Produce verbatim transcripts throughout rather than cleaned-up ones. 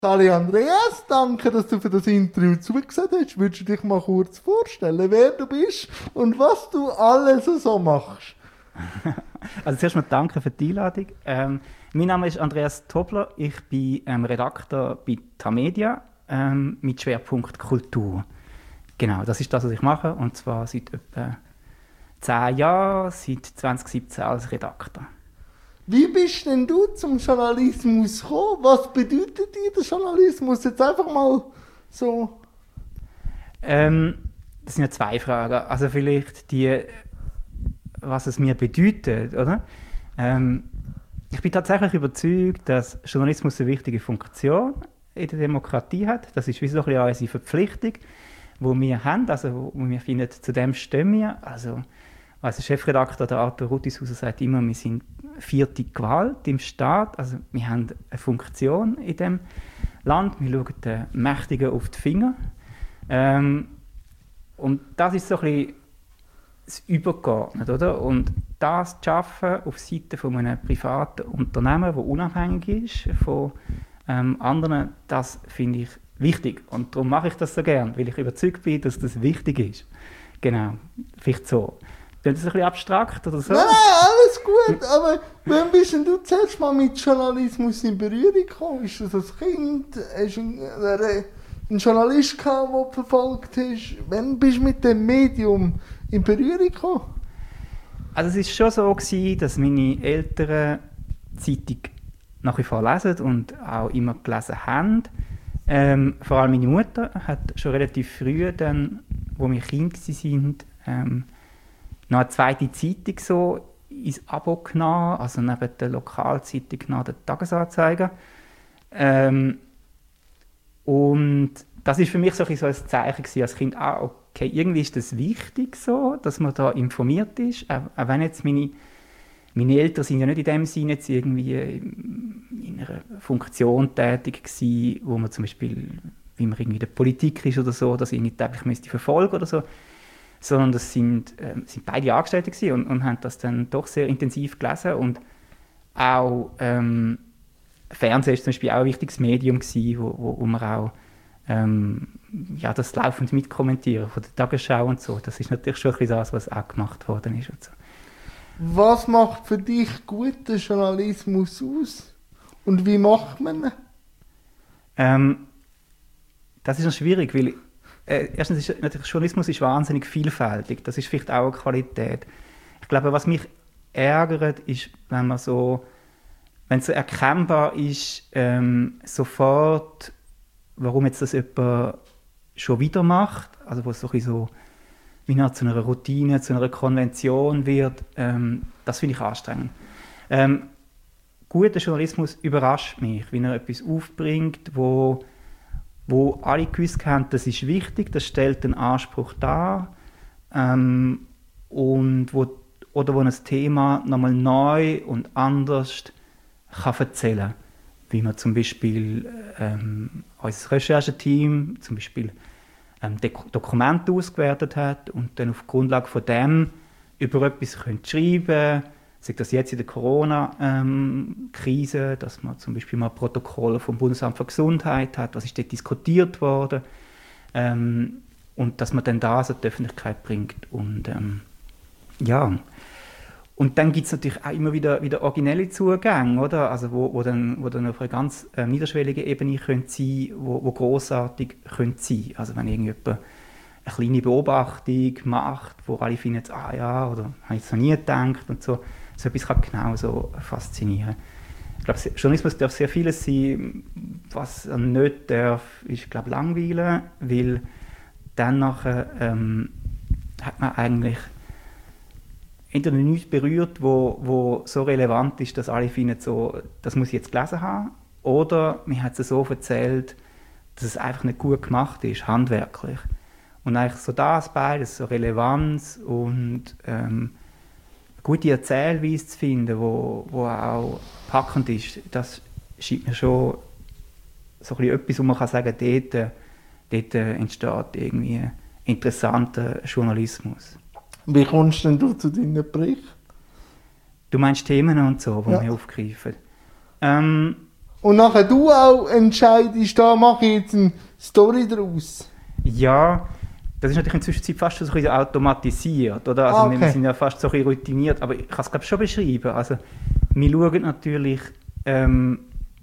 Sali Andreas, danke, dass du für das Interview zugesehen hast. Würdest du dich mal kurz vorstellen, wer du bist und was du alles so machst? Also zuerst mal danke für die Einladung. Ähm, mein Name ist Andreas Tobler, ich bin ähm, Redakteur bei Tamedia ähm, mit Schwerpunkt Kultur. Genau, das ist das, was ich mache, und zwar seit etwa zehn Jahren, seit zwanzig siebzehn als Redakteur. Wie bist denn du zum Journalismus gekommen? Was bedeutet dir der Journalismus? Jetzt einfach mal so. Ähm, das sind ja zwei Fragen. Also vielleicht die, was es mir bedeutet, oder? Ähm, ich bin tatsächlich überzeugt, dass Journalismus eine wichtige Funktion in der Demokratie hat. Das ist wie so ein bisschen unsere Verpflichtung, die wir haben, also wo wir finden, zu dem stehen wir. Also als Chefredakteur, der Arthur Ruttishauser, sagt immer, wir sind vierte Gewalt im Staat. Also wir haben eine Funktion in dem Land. Wir schauen den Mächtigen auf die Finger. Ähm, und das ist so ein bisschen das Übergeordnete, oder? Und das zu schaffen auf Seite von einem privaten Unternehmen, das unabhängig ist von ähm, anderen, das finde ich wichtig. Und darum mache ich das so gern, weil ich überzeugt bin, dass das wichtig ist. Genau, vielleicht so. Klingt das ein bisschen abstrakt oder so? Nein, alles gut, aber wann bist denn du zuerst mal mit Journalismus in Berührung gekommen? Ist das als Kind? Hast du einen, einen Journalist gehabt, den du verfolgt hast? Wann bist du mit dem Medium in Berührung gekommen? Also es war schon so gewesen, dass meine Eltern die Zeitung nach wie vor lesen und auch immer gelesen haben. Ähm, vor allem meine Mutter hat schon relativ früh, dann, wo wir Kinder waren, ähm, noch eine zweite Zeitung so ins Abo genommen, also neben der Lokalzeitung noch den Tagesanzeiger. Ähm, und das ist für mich so ein, so ein Zeichen gewesen, als Kind, ah, okay, irgendwie ist das wichtig so, dass man da informiert ist, auch, auch wenn jetzt meine, meine Eltern sind ja nicht in dem Sinne jetzt irgendwie in einer Funktion tätig gewesen, wo man zum Beispiel, wie man irgendwie in der Politik ist oder so, dass ich nicht täglich müsste verfolgen oder so, sondern das sind, äh, sind beide Angestellte gewesen und, und haben das dann doch sehr intensiv gelesen. Und auch ähm, Fernsehen ist zum Beispiel auch ein wichtiges Medium gewesen, wo, wo, wo man auch ähm, ja, das laufend mitkommentieren von der Tagesschau und so. Das ist natürlich schon ein bisschen das, was auch gemacht worden ist. Und so. Was macht für dich guten Journalismus aus? Und wie macht man ihn? Ähm, das ist noch schwierig, weil äh, erstens ist natürlich Journalismus ist wahnsinnig vielfältig. Das ist vielleicht auch eine Qualität. Ich glaube, was mich ärgert, ist, wenn man so, wenn es so erkennbar ist, ähm, sofort, warum jetzt das jemand schon wieder macht, also wo es so ein bisschen so wie nach zu einer Routine, zu einer Konvention wird, ähm, das finde ich anstrengend. Ähm, guter Journalismus überrascht mich, wenn er etwas aufbringt, wo wo alle gewusst haben, das ist wichtig, das stellt einen Anspruch dar, ähm, und wo, oder wo ein Thema nochmal neu und anders kann erzählen kann. Wie man zum Beispiel ähm, unser Rechercheteam zum Beispiel ähm, Dokumente ausgewertet hat und dann auf Grundlage von dem über etwas schreiben können. Sei das jetzt in der Corona-Krise, ähm, dass man zum Beispiel mal Protokolle vom Bundesamt für Gesundheit hat, was ist dort diskutiert worden, ähm, und dass man dann das an die Öffentlichkeit bringt. Und ähm, ja, und dann gibt es natürlich auch immer wieder, wieder originelle Zugänge, oder? Also wo, wo, dann, wo dann auf einer ganz äh, niederschwelligen Ebene können sein, wo, wo grossartig können sein. Also wenn irgendjemand eine kleine Beobachtung macht, wo alle finden, ah ja, oder habe ich jetzt noch nie gedacht und so. So etwas kann genauso faszinieren. Ich glaube, Journalismus darf sehr vieles sein. Was er nicht darf, ist, glaube, langweilen, weil dann nachher ähm, hat man eigentlich entweder nichts berührt, wo, wo so relevant ist, dass alle finden, so, das muss ich jetzt gelesen haben, oder man hat es so erzählt, dass es einfach nicht gut gemacht ist, handwerklich. Und eigentlich so das beides, so Relevanz und ähm, gute Erzählweise zu finden, wo, wo auch packend ist, das scheint mir schon so ein bisschen etwas, wo man kann sagen, dort, dort entsteht irgendwie interessanter Journalismus. Wie kommst denn du zu deinen Berichten? Du meinst Themen und so, die ja. wir aufgreifen? Ähm, Und nachher du auch entscheidest, da mache ich jetzt eine Story draus. Ja, das ist natürlich inzwischen fast schon so ein bisschen automatisiert, oder? Also Ah, okay. wir sind ja fast so ein bisschen routiniert, aber ich kann es glaube schon beschreiben. Also wir schauen natürlich ähm,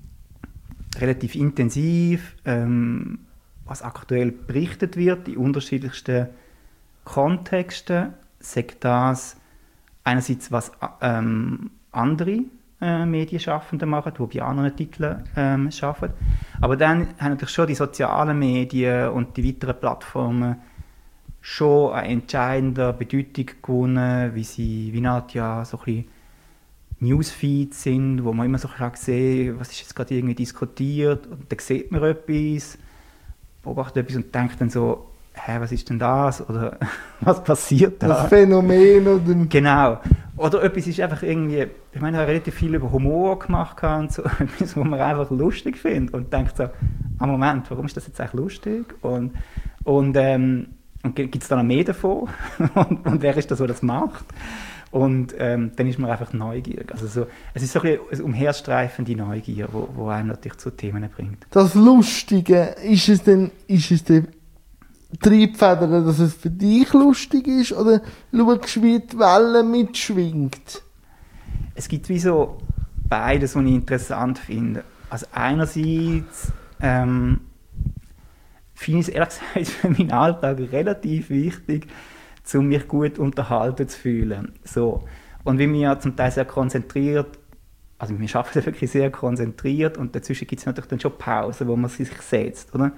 relativ intensiv, ähm, was aktuell berichtet wird, in unterschiedlichsten Kontexten. Sagt das einerseits, was ähm, andere äh, Medienschaffende machen, die bei anderen Titeln ähm, arbeiten. Aber dann haben natürlich schon die sozialen Medien und die weiteren Plattformen schon eine entscheidende Bedeutung gewonnen, wie sie, wie Nadja, so ein bisschen Newsfeeds sind, wo man immer so ein sehen kann, was ist jetzt gerade irgendwie diskutiert, und dann sieht man etwas, beobachtet etwas und denkt dann so, hä, was ist denn das? Oder was passiert da? Das Phänomen oder... Genau. Oder etwas ist einfach irgendwie, ich meine, ich habe relativ viel über Humor gemacht und so, etwas, was man einfach lustig findet und denkt so, ah Moment, warum ist das jetzt eigentlich lustig? Und, und, ähm, und gibt es da noch mehr davon? und, und wer ist das, der das macht? Und ähm, dann ist man einfach neugierig. Also so, es ist so ein bisschen eine umherstreifende Neugier, wo, wo einen natürlich zu Themen bringt. Das Lustige, ist es denn, ist es denn Triebfeder, dass es für dich lustig ist, oder schaust du, wie die Welle mitschwingt? Es gibt wie so beides, was ich interessant finde. Also einerseits ähm, finde ich es ehrlich gesagt für meinen Alltag relativ wichtig, um mich gut unterhalten zu fühlen. So. Und wie wir zum Teil sehr konzentriert, also wir arbeiten wirklich sehr konzentriert und dazwischen gibt es natürlich dann schon Pausen, wo man sich setzt. Oder?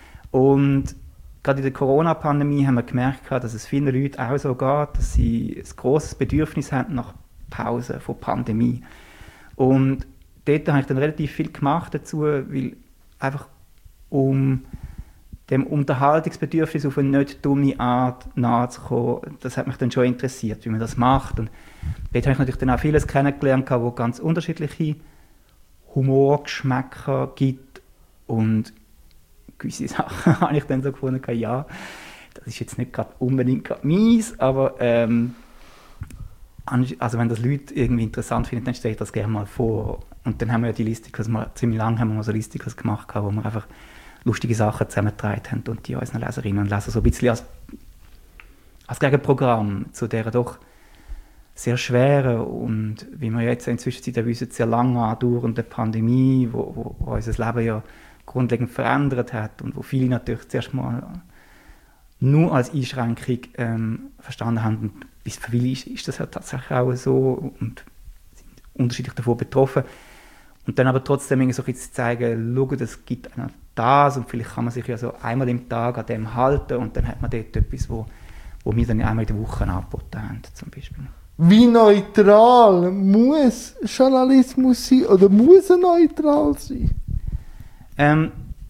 Und gerade in der Corona-Pandemie haben wir gemerkt, dass es vielen Leuten auch so geht, dass sie ein grosses Bedürfnis haben nach Pause von Pandemie. Und dort habe ich dann relativ viel gemacht dazu, weil einfach um dem Unterhaltungsbedürfnis auf eine nicht dumme Art nachzukommen, das hat mich dann schon interessiert, wie man das macht. Und dort habe ich natürlich dann auch vieles kennengelernt, wo es ganz unterschiedliche Humorgeschmäcker gibt. Und gewisse Sachen habe ich dann so gefunden, ja, das ist jetzt nicht gerade unbedingt gerade meins, aber ähm, also wenn das Leute irgendwie interessant finden, dann stelle ich das gerne mal vor. Und dann haben wir ja die Listikers, ziemlich lange haben wir mal so Listikers gemacht, wo wir einfach lustige Sachen zusammengetragen haben und die unseren Leserinnen und Lesern so ein bisschen als, als Gegenprogramm zu dieser doch sehr schweren und, wie wir jetzt inzwischen wissen, sehr lange andauernden Pandemie, wo, wo, wo unser Leben ja grundlegend verändert hat und wo viele natürlich zuerst mal nur als Einschränkung ähm, verstanden haben. Und bis für viele ist, ist das ja tatsächlich auch so und sind unterschiedlich davon betroffen. Und dann aber trotzdem irgendwie so ein bisschen zeigen, schau, es gibt einen das und vielleicht kann man sich ja so einmal im Tag an dem halten und dann hat man dort etwas, wo, wo wir dann einmal in der Woche angeboten haben, zum Beispiel. Wie neutral muss Journalismus sein oder muss er neutral sein? Ähm,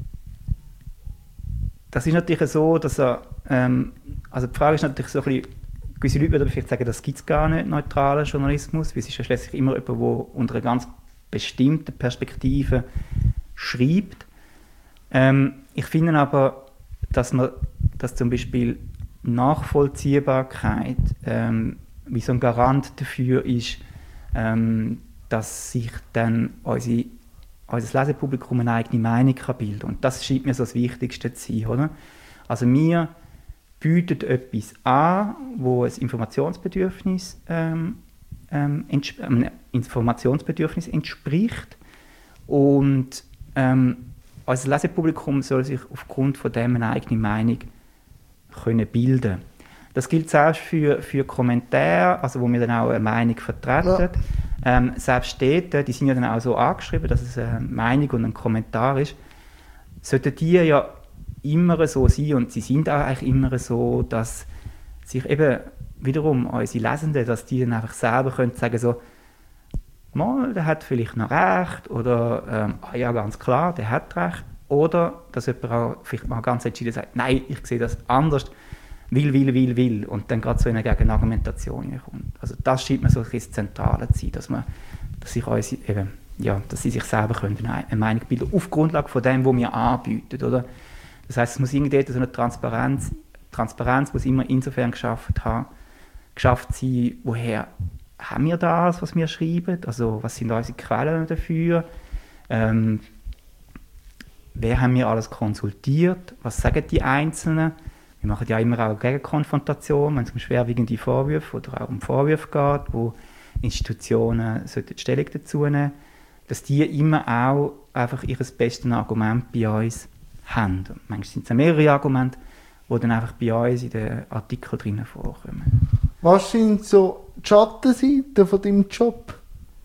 das ist natürlich so, dass er, ähm, also die Frage ist natürlich so ein bisschen, gewisse Leute würden vielleicht sagen, das gibt es gar nicht, neutralen Journalismus, weil es ist ja schließlich immer jemand, der unter einer ganz bestimmten Perspektive schreibt. Ähm, ich finde aber, dass, man, dass zum Beispiel Nachvollziehbarkeit ähm, wie so ein Garant dafür ist, ähm, dass sich dann unsere, unser Lesepublikum eine eigene Meinung kann bilden kann. Und das scheint mir so das Wichtigste zu sein. Oder? Also wir bieten etwas an, wo ein Informationsbedürfnis, ähm, ähm, entsp- einem Informationsbedürfnis entspricht. Und ähm, unser Lesepublikum soll sich aufgrund von dem eine eigene Meinung können bilden. Das gilt selbst für, für Kommentare, also wo wir dann auch eine Meinung vertreten. Ja. Ähm, selbst dort, die sind ja dann auch so angeschrieben, dass es eine Meinung und ein Kommentar ist, sollten die ja immer so sein, und sie sind auch eigentlich immer so, dass sich eben wiederum unsere Lesenden, dass die dann einfach selber können sagen so, mal, der hat vielleicht noch recht, oder ähm, ah ja, ganz klar, der hat recht, oder dass jemand auch vielleicht mal ganz entschieden sagt, nein, ich sehe das anders, will, will, will, will, und dann gerade so in eine Gegenargumentation kommt. Also das scheint mir so ein bisschen das Zentrale zu sein, dass, man, dass, sich unsere, eben, ja, dass sie sich selber können eine Meinung bilden auf Grundlage von dem, was wir anbieten. Oder? Das heisst, es muss irgendwie so eine Transparenz, Transparenz muss immer insofern geschafft, haben, geschafft sein, woher haben wir das, was wir schreiben, also was sind unsere Quellen dafür, Ähm, wer haben wir alles konsultiert? Was sagen die Einzelnen? Wir machen ja immer auch Gegenkonfrontation, wenn es um schwerwiegende Vorwürfe oder auch um Vorwürfe geht, wo Institutionen sollten Stellung dazu nehmen, dass die immer auch einfach ihr bestes Argument bei uns haben. Manchmal sind es mehrere Argumente, die dann einfach bei uns in den Artikeln drinnen vorkommen. Was sind so die Schattenseiten von deinem Job?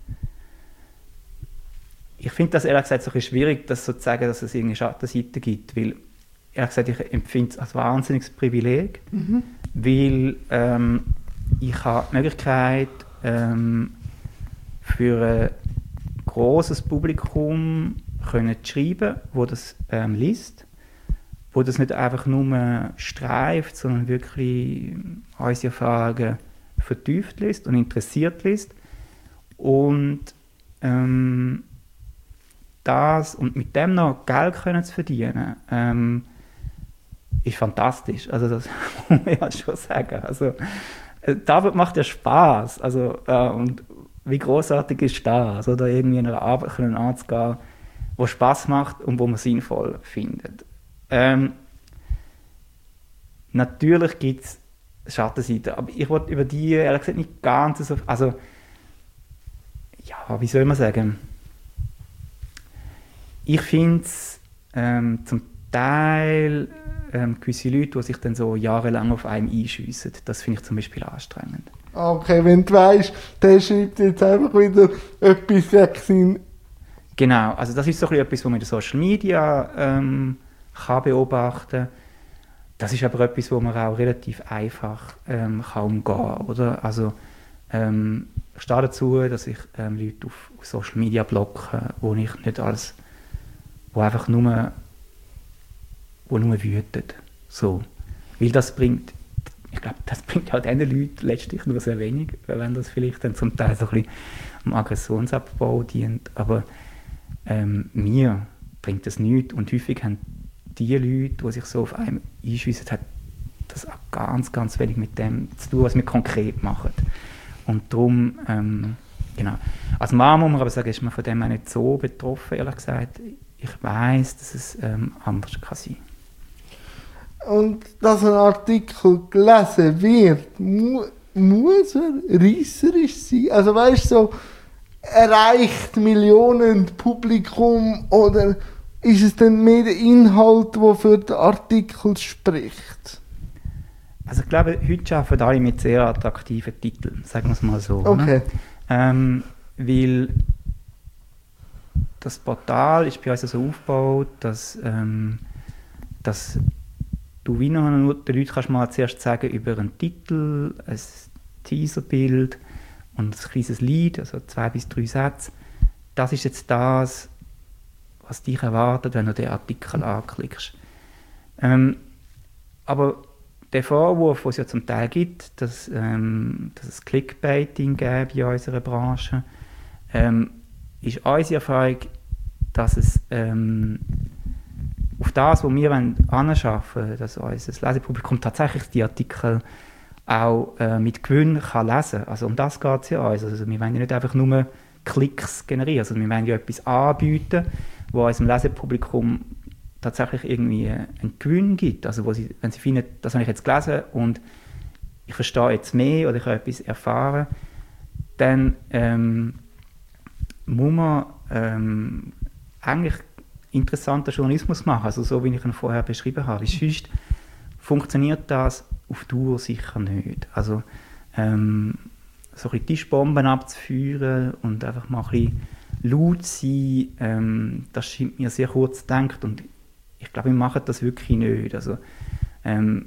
Ich finde das ehrlich gesagt so ein bisschen schwierig, das so zu sagen, dass es irgendeine Schattenseite gibt, weil ehrlich gesagt, ich empfinde es als wahnsinniges Privileg, mhm. weil ähm, ich habe die Möglichkeit, ähm, für ein grosses Publikum können zu schreiben, wo das ähm, liest, wo das nicht einfach nur streift, sondern wirklich unsere Erfahrungen vertieft liest und interessiert liest. Und ähm, das und mit dem noch Geld können zu verdienen, ähm, ist fantastisch. Also das muss man ja schon sagen. Also, äh, David macht ja Spaß. Also, äh, und wie großartig ist das, oder irgendwie in einer Arbeit können anzugehen, wo Spaß macht und wo man sinnvoll findet. Ähm, natürlich gibt es Schattenseiten, aber ich wollte über die ehrlich gesagt nicht ganz so, also ja, wie soll man sagen? Ich finde es ähm, zum Teil ähm, gewisse Leute, die sich dann so jahrelang auf einem einschiessen, das finde ich zum Beispiel anstrengend. Okay, wenn du weißt, der schreibt jetzt einfach wieder etwas gegen. Genau, also das ist so ein etwas, was man in den Social Media ähm, kann beobachten kann. Das ist aber etwas, wo man auch relativ einfach ähm, kann umgehen kann, oder? Also ähm, ich stehe dazu, dass ich ähm, Leute auf, auf Social Media blocke, wo ich nicht als wo einfach nur wo nur wütet. So. Weil das bringt, ich glaube, das bringt auch diesen Leuten letztlich nur sehr wenig, wenn das vielleicht dann zum Teil so ein bisschen am Aggressionsabbau dient. Aber ähm, mir bringt das nichts. Und häufig haben die Leute, die sich so auf einem einschiessen, hat das auch ganz, ganz wenig mit dem zu tun, was wir konkret machen. Und darum, ähm, genau. Als Mann muss man aber sagen, ist man von dem auch nicht so betroffen, ehrlich gesagt. Ich weiss, dass es ähm, anders kann sein. Und dass ein Artikel gelesen wird, mu muss er reisserisch sein? Also weißt du, so, erreicht Millionen Publikum oder ist es dann mehr der Inhalt, der für den Artikel spricht? Also ich glaube, heute arbeiten alle mit sehr attraktiven Titeln, sagen wir es mal so. Okay. Ähm, weil das Portal ist bei uns so aufgebaut, dass, ähm, dass du wie noch nur den Leuten kannst mal zuerst sagen über einen Titel, ein Teaserbild und ein kleines Lied, also zwei bis drei Sätze. Das ist jetzt das, was dich erwartet, wenn du den Artikel anklickst. Ähm, aber der Vorwurf, den es ja zum Teil gibt, dass, ähm, dass es Clickbaiting gibt in unserer Branche, ähm, ist unsere Erfahrung, dass es ähm, auf das, was wir anschaffen wollen, dass unser Lesepublikum tatsächlich die Artikel auch äh, mit Gewinn kann lesen kann. Also um das geht es ja uns. Also wir wollen ja nicht einfach nur Klicks generieren, also wir wollen ja etwas anbieten, wo unserem Lesepublikum tatsächlich irgendwie einen Gewinn gibt. Also wo sie, wenn sie finden, das habe ich jetzt gelesen und ich verstehe jetzt mehr oder ich habe etwas erfahren, dann ähm, muss man ähm, eigentlich interessanten Journalismus machen, also so wie ich ihn vorher beschrieben habe. Sonst funktioniert das auf Dauer sicher nicht. Also ähm, so ein bisschen Tischbomben abzuführen und einfach mal ein bisschen laut sein, ähm, das scheint mir sehr kurz gedacht und ich glaube, wir machen das wirklich nicht. Also, ähm,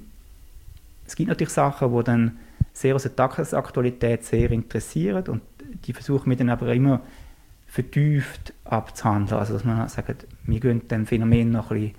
es gibt natürlich Sachen, die dann sehr aus der Tagesaktualität sehr interessieren und die versuchen wir dann aber immer vertieft abzuhandeln. Also dass man sagt, wir gehen dem Phänomen noch ein bisschen,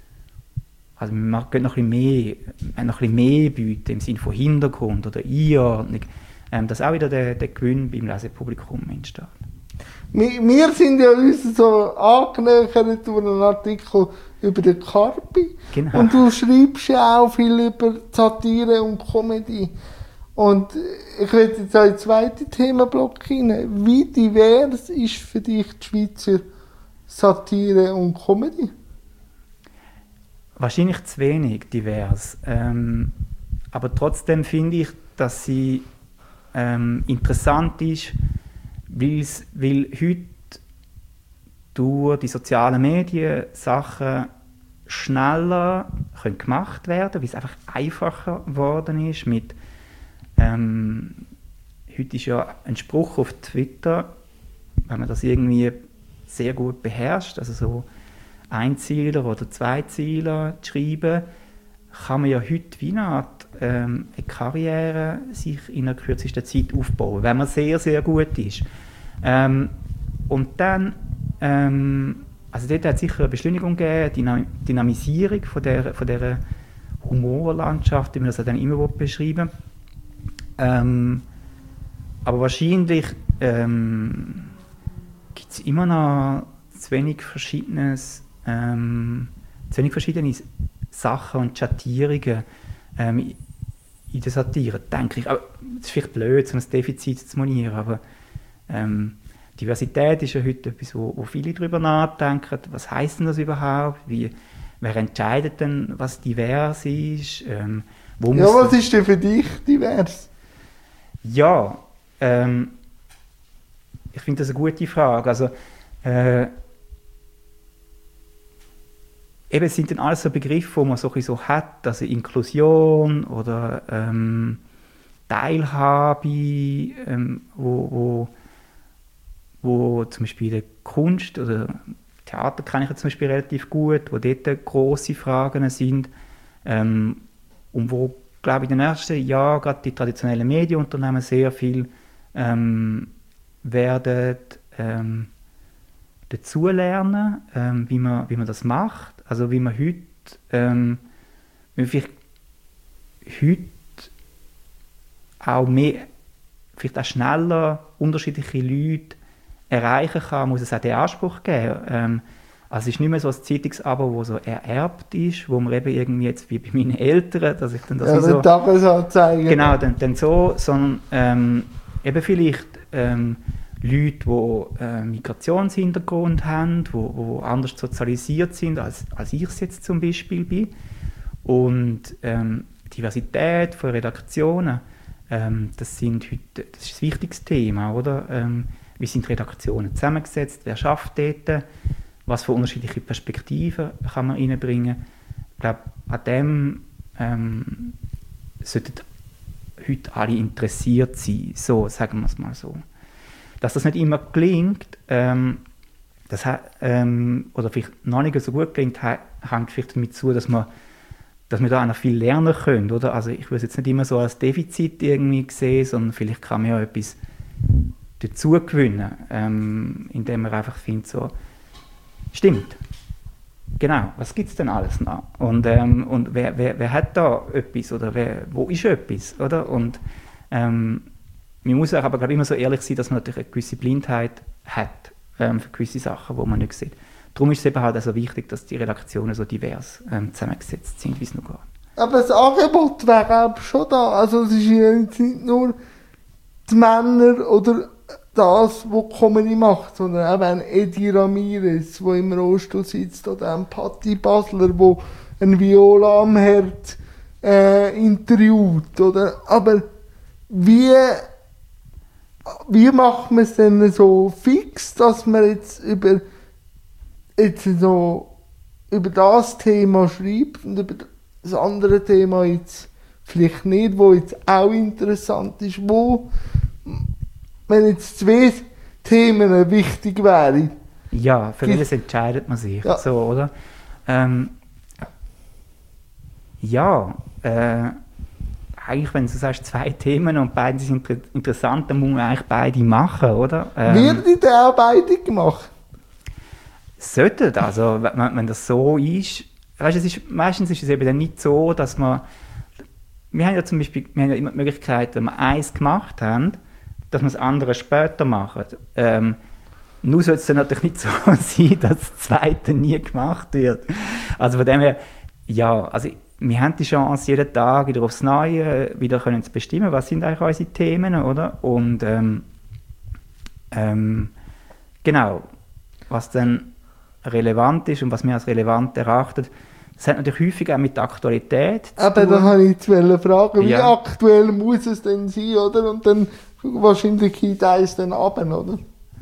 also wir gehen noch ein bisschen mehr, noch ein bisschen mehr bieten im Sinne von Hintergrund oder Einordnung, ähm, dass auch wieder der, der Gewinn beim Lesepublikum entsteht. Wir, wir sind ja uns so angenähert über einen Artikel über den Carpi. Genau. Und du schreibst ja auch viel über Satire und Comedy. Und ich will jetzt auch in den zweiten Themenblock hinein. Wie divers ist für dich die Schweizer Satire und Comedy? Wahrscheinlich zu wenig divers. Ähm, aber trotzdem finde ich, dass sie ähm, interessant ist, weil's, weil heute durch die sozialen Medien Sachen schneller können gemacht werden, weil es einfach einfacher geworden ist. Mit, ähm, heute ist ja ein Spruch auf Twitter, wenn man das irgendwie sehr gut beherrscht, also so Einzeiler oder Zweizeiler zu schreiben, kann man ja heute wie eine Art ähm, eine Karriere sich in der kürzesten Zeit aufbauen, wenn man sehr, sehr gut ist. Ähm, und dann, ähm, also dort hat es sicher eine Beschleunigung gegeben, Dynam- Dynamisierung von der, von der Humorlandschaft, wie man das dann immer beschreiben will. Ähm, aber wahrscheinlich ähm, gibt es immer noch zu wenig Verschiedenes, ähm, zu wenig verschiedene Sachen und Schattierungen ähm, in der Satire, denke ich. Aber es ist vielleicht blöd, so ein Defizit zu monieren, aber ähm, Diversität ist ja heute etwas, wo, wo viele darüber nachdenken. Was heisst denn das überhaupt? Wie, wer entscheidet denn, was divers ist? Ähm, wo Ja, was ist denn für dich divers? Ja, ähm, ich finde das eine gute Frage. Also, äh, eben sind dann alles so Begriffe, die man so, so hat, also Inklusion oder ähm, Teilhabe, ähm, wo, wo, wo zum Beispiel die Kunst oder Theater kenne ich ja zum Beispiel relativ gut, wo dort grosse Fragen sind ähm, und wo, glaube ich, in den ersten Jahren gerade die traditionellen Medienunternehmen sehr viel ähm, werden ähm, dazulernen, ähm, wie, man, wie man das macht. Also wie man heute, ähm, wie man vielleicht heute auch mehr, vielleicht auch schneller unterschiedliche Leute erreichen kann, muss es auch den Anspruch geben. Ähm, also es ist nicht mehr so ein Zeitungsabo, das so ererbt ist, wo man eben irgendwie jetzt wie bei meinen Eltern, dass ich dann das Ja, so... Tagesanzeiger. Genau, dann, dann so, sondern ähm, eben vielleicht ähm, Leute, die äh, Migrationshintergrund haben, die wo, wo anders sozialisiert sind, als, als ich es jetzt zum Beispiel bin. Und ähm, Diversität von Redaktionen, ähm, das, sind heute, das ist ein wichtiges Thema, oder? Ähm, wie sind Redaktionen zusammengesetzt, wer schafft dort, was für unterschiedliche Perspektiven kann man reinbringen. Ich glaube, an dem ähm, sollten heute alle interessiert sein, so, sagen wir es mal so. Dass das nicht immer gelingt, ähm, das ha, ähm, oder vielleicht noch nicht so gut gelingt, ha, hängt vielleicht damit zu, dass man, dass wir da auch noch viel lernen können, oder? Also ich würde es jetzt nicht immer so als Defizit irgendwie sehen, sondern vielleicht kann man ja etwas dazu gewinnen, ähm, indem man einfach findet, so, stimmt, genau, was gibt es denn alles noch? Und, ähm, und wer, wer, wer hat da etwas, oder wer, wo ist etwas, oder? Und ähm, man muss auch aber glaub, immer so ehrlich sein, dass man natürlich eine gewisse Blindheit hat ähm, für gewisse Sachen, die man nicht sieht. Darum ist es eben halt auch so wichtig, dass die Redaktionen so divers ähm, zusammengesetzt sind, wie es noch geht. Aber das Angebot wäre auch schon da. Also es ist ja jetzt nicht nur die Männer oder das, was Comedy macht, sondern auch ein Edi Ramirez, der im Rollstuhl sitzt, oder ein Patti Basler, der ein Viola am Herd äh, interviewt. Oder? Aber wie... Wie macht man es denn so fix, dass man jetzt über, jetzt so über das Thema schreibt und über das andere Thema jetzt vielleicht nicht, wo jetzt auch interessant ist, wo, wenn jetzt zwei Themen wichtig wären? Ja, für welches entscheidet man sich, ja. So, oder? Ähm, ja, äh, eigentlich, wenn du sagst, zwei Themen und beide sind inter- interessant, dann muss man eigentlich beide machen, oder? Ähm, Werden die auch beide gemacht? Sollten, also wenn, wenn das so ist, weißt, es ist, meistens ist es eben dann nicht so, dass man, wir haben ja zum Beispiel, wir haben ja immer die Möglichkeit, wenn wir eins gemacht haben, dass wir das andere später machen. Ähm, nur soll es dann natürlich nicht so sein, dass das zweite nie gemacht wird. Also von dem her, ja, also wir haben die Chance, jeden Tag wieder aufs Neue wieder können zu bestimmen, was sind eigentlich unsere Themen, oder? Und ähm, ähm, genau, was dann relevant ist und was wir als relevant erachten, das hat natürlich häufig auch mit der Aktualität zu Aber tun. da habe ich zu fragen, wie Ja. aktuell muss es denn sein, oder? Und dann wahrscheinlich geht eins dann runter, oder?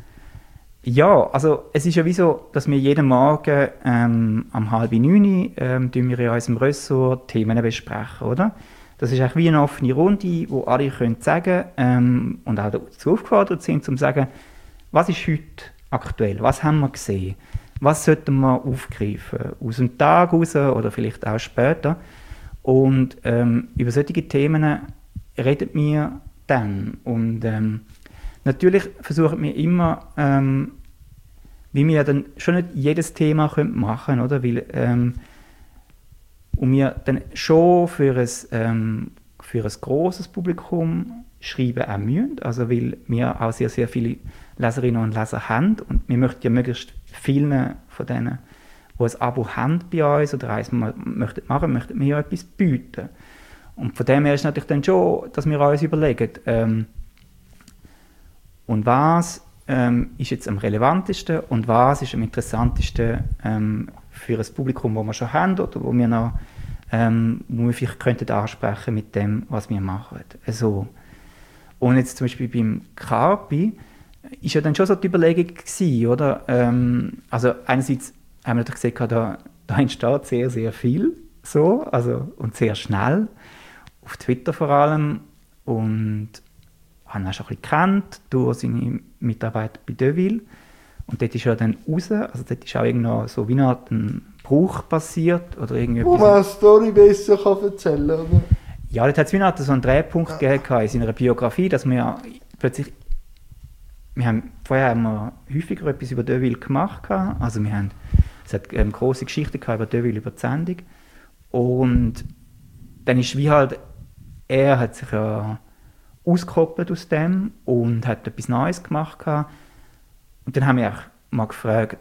Ja, also es ist ja wie so, dass wir jeden Morgen ähm, um halb neun ähm, tun wir in unserem Ressort Themen besprechen, oder? Das ist eigentlich wie eine offene Runde, wo alle können sagen ähm, und auch dazu aufgefordert sind, um zu sagen, was ist heute aktuell, was haben wir gesehen, was sollten wir aufgreifen, aus dem Tag raus oder vielleicht auch später. Und ähm, über solche Themen reden wir dann. Und ähm, natürlich versuchen wir immer, ähm, wie wir dann schon nicht jedes Thema können machen können, oder? Weil, ähm, und wir dann schon für ein, ähm, für ein grosses Publikum schreiben auch müssen, also weil wir auch sehr, sehr viele Leserinnen und Leser haben und wir möchten ja möglichst vielen von denen, die ein Abo haben bei uns oder eins mal möchten machen, möchten wir ja etwas bieten. Und von dem her ist natürlich dann schon, dass wir uns überlegen, ähm, und was ähm, ist jetzt am relevantesten und was ist am interessantesten ähm, für ein Publikum, das wir schon haben oder wo wir noch ähm, wo wir vielleicht könnten ansprechen mit dem, was wir machen. Also, und jetzt zum Beispiel beim Carpi ist ja dann schon so die Überlegung gewesen, oder? Ähm, also einerseits haben wir natürlich gesehen, da, da entsteht sehr, sehr viel so, also, und sehr schnell, auf Twitter vor allem, und habe ihn schon ein bisschen gekannt durch seine Mitarbeiter bei Deville. Und dort ist er dann raus, also dort ist auch irgendwo so wie eine Art ein Bruch passiert oder irgendwie Wo etwas. man eine Story besser kann erzählen kann, oder? Ja, dort hat es wie eine Art so einen Drehpunkt ja. gegeben in seiner Biografie, dass wir plötzlich, wir haben, vorher haben wir häufiger etwas über Deville gemacht, also wir haben, es hat ähm, grosse Geschichten gehabt über Deville, über die Sendung, und dann ist wie halt, er hat sich ja ausgekoppelt aus dem und hat etwas Neues gemacht gehabt. Und dann haben wir mal gefragt,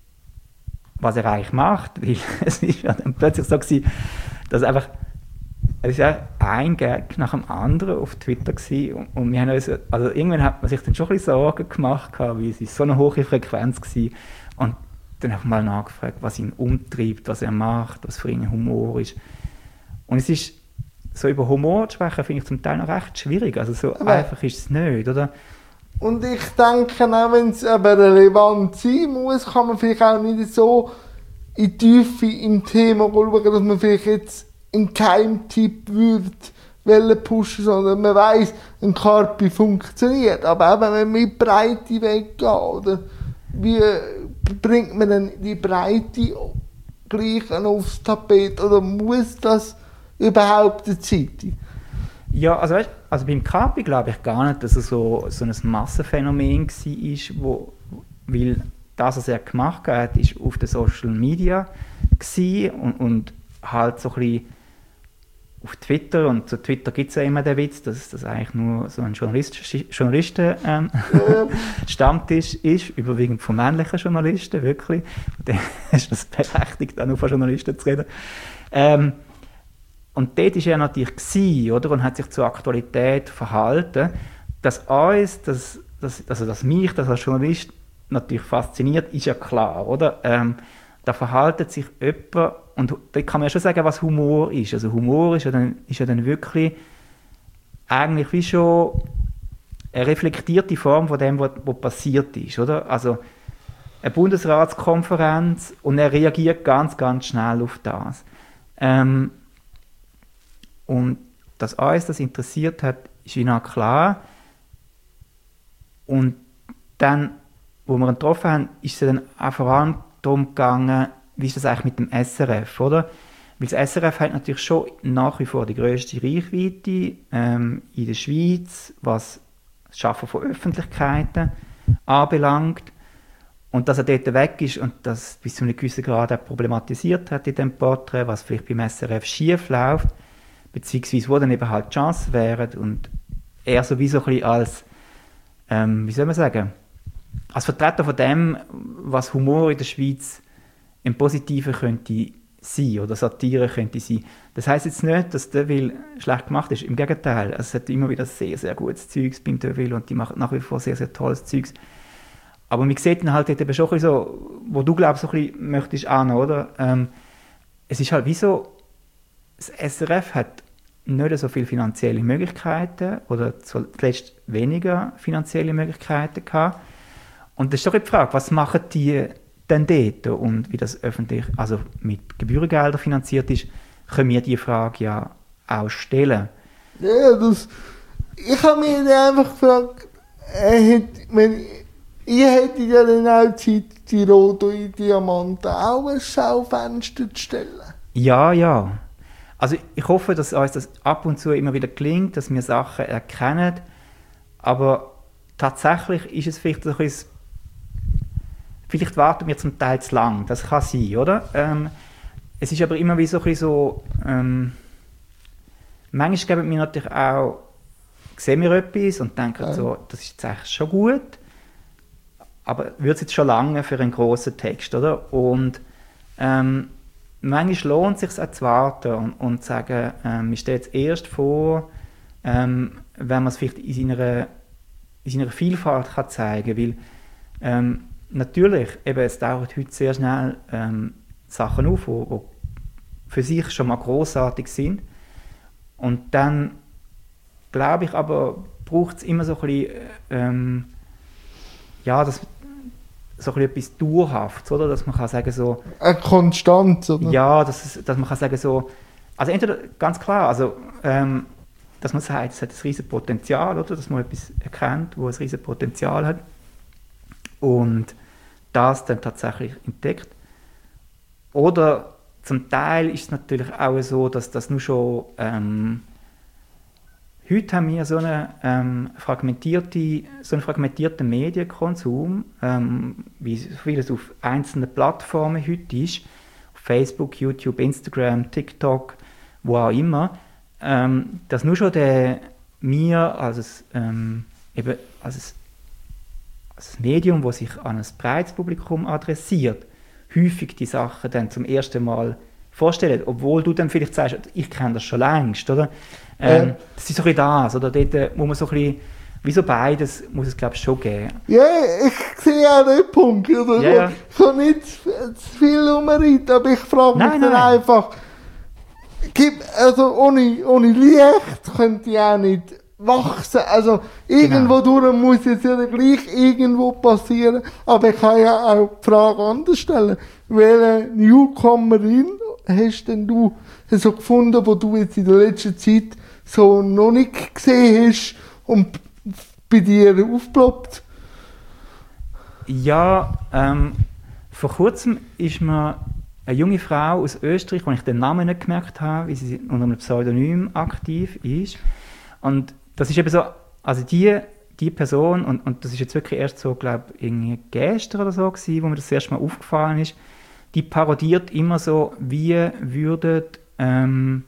was er eigentlich macht, weil es ist ja dann plötzlich so gewesen, dass einfach, es ist ja ein Gag nach dem anderen auf Twitter gewesen, und, und wir haben uns, also irgendwann hat man sich dann schon ein bisschen Sorgen gemacht gehabt, weil es ist so eine hohe Frequenz war. Und dann habe ich mal nachgefragt, was ihn umtreibt, was er macht, was für ihn Humor ist. Und es ist, so über Humor zu sprechen, finde ich zum Teil noch recht schwierig, also so Aber einfach ist es nicht, oder? Und ich denke auch, wenn es eben relevant sein muss, kann man vielleicht auch nicht so in die Tiefe im Thema schauen, dass man vielleicht jetzt einen Keimtipp würde pushen, sondern man weiss, ein Carpi funktioniert. Aber auch wenn man mit Breite weggeht, oder? Wie bringt man denn die Breite gleich aufs Tapet, oder muss das überhaupt eine Zeitung? Ja, also, weißt, also beim Carpi glaube ich gar nicht, dass er so, so ein Massenphänomen war, wo, weil das, was er gemacht hat, war auf den Social Media und, und halt so ein bisschen auf Twitter, und zu Twitter gibt es ja immer den Witz, dass das eigentlich nur so ein Journalisten ähm, Stammtisch ist, überwiegend von männlichen Journalisten, wirklich. Und dann ist das berechtigt, auch nur von Journalisten zu reden. Ähm, Und dort war er natürlich gewesen, oder? Und hat sich zur Aktualität verhalten. Dass uns, dass, dass, also dass mich das als Journalist natürlich fasziniert, ist ja klar, oder? Ähm, da verhaltet sich jemand, und da kann man ja schon sagen, was Humor ist. Also Humor ist ja dann, ist ja dann wirklich eigentlich wie schon eine reflektierte Form von dem, was, was passiert ist, oder? Also eine Bundesratskonferenz, und er reagiert ganz, ganz schnell auf das. Ähm, Und dass uns das interessiert hat, ist ihnen klar. Und dann, wo wir ihn getroffen haben, ist es dann auch vor allem darum gegangen, wie ist das eigentlich mit dem S R F, oder? Weil das S R F hat natürlich schon nach wie vor die grösste Reichweite ähm, in der Schweiz, was das Schaffen von Öffentlichkeiten anbelangt. Und dass er dort weg ist und das bis zu einem gewissen Grad auch problematisiert hat in dem Porträt, was vielleicht beim S R F schief läuft, beziehungsweise wo dann eben halt die Chance wären, und er sowieso ein bisschen als, ähm, wie soll man sagen, als Vertreter von dem, was Humor in der Schweiz im Positiven könnte sein, oder Satire könnte sein. Das heisst jetzt nicht, dass Deville schlecht gemacht ist, im Gegenteil, es hat immer wieder sehr, sehr gutes Zeugs beim Deville und die machen nach wie vor sehr, sehr tolles Zeugs. Aber man sieht dann halt eben schon ein bisschen so, wo du glaubst, so ein bisschen möchtest an, oder? Ähm, es ist halt wie so, das S R F hat nicht so viele finanzielle Möglichkeiten oder zuletzt weniger finanzielle Möglichkeiten gehabt. Und das ist doch die Frage, was machen die denn dort? Und wie das öffentlich, also mit Gebührengeldern finanziert ist, können wir diese Frage ja auch stellen. Ja, das, ich habe mich dann einfach gefragt, äh, hätte, wenn, ich hätte ja dann auch Zeit, die roten Diamanten auch ein Schaufenster zu stellen. Ja, ja. Also ich hoffe, dass uns das ab und zu immer wieder gelingt, dass wir Sachen erkennen. Aber tatsächlich ist es vielleicht so ein bisschen, vielleicht warten wir zum Teil zu lang. Das kann sein, oder? Ähm, es ist aber immer wie so ein bisschen so, ähm, manchmal geben wir natürlich auch, sehen wir etwas und denken ja. so, das ist jetzt eigentlich schon gut, aber wird es jetzt schon lange für einen grossen Text, oder? Und ähm, manchmal lohnt es sich auch zu warten und, und zu sagen, ähm, ich stelle jetzt erst vor, ähm, wenn man es vielleicht in seiner, in seiner Vielfalt kann zeigen kann, weil ähm, natürlich, eben, es dauert heute sehr schnell ähm, Sachen auf, die für sich schon mal grossartig sind. Und dann, glaube ich, aber braucht es immer so ein bisschen, ähm, ja, das, so ein bisschen etwas Dauerhaftes, oder? Dass man kann sagen so... Eine Konstanz, oder? Ja, dass, es, dass man kann sagen so... Also entweder, ganz klar, also, ähm, dass man sagt, es hat ein riesiges Potenzial, oder? Dass man etwas erkennt, wo ein riesiges Potenzial hat. Und das dann tatsächlich entdeckt. Oder zum Teil ist es natürlich auch so, dass das nur schon... Ähm, heute haben wir so, eine, ähm, fragmentierte, so einen fragmentierten Medienkonsum, ähm, wie so vieles auf einzelnen Plattformen heute ist, auf Facebook, YouTube, Instagram, TikTok, wo auch immer, ähm, dass nur schon der mir als, ähm, eben als, als Medium, das sich an ein breites Publikum adressiert, häufig die Sachen dann zum ersten Mal vorstellen, obwohl du dann vielleicht sagst, ich kenne das schon längst, oder? Ähm, äh. Das ist so ein bisschen das, oder? Dort muss man so ein bisschen, wie so beides, muss es glaube ich schon geben. Ja, ich sehe auch den Punkt, oder? Ja, ja. Ich kann nicht zu viel umreiten, aber ich frage mich nein, dann nein. einfach, also ohne, ohne Licht könnte ich auch nicht wachsen, also irgendwo genau. durch muss jetzt ja gleich irgendwo passieren, aber ich kann ja auch die Frage anders stellen, welche Newcomerin hast denn du so gefunden, wo du jetzt in der letzten Zeit so noch nicht gesehen hast und bei dir aufgeploppt? Ja, ähm, vor kurzem ist mir eine junge Frau aus Österreich, wo ich den Namen nicht gemerkt habe, wie sie unter einem Pseudonym aktiv ist. Und das ist eben so, also die, die Person, und, und das ist jetzt wirklich erst so, glaube ich, gestern oder so gewesen, wo mir das erste Mal aufgefallen ist, die parodiert immer so, wie würden, ähm,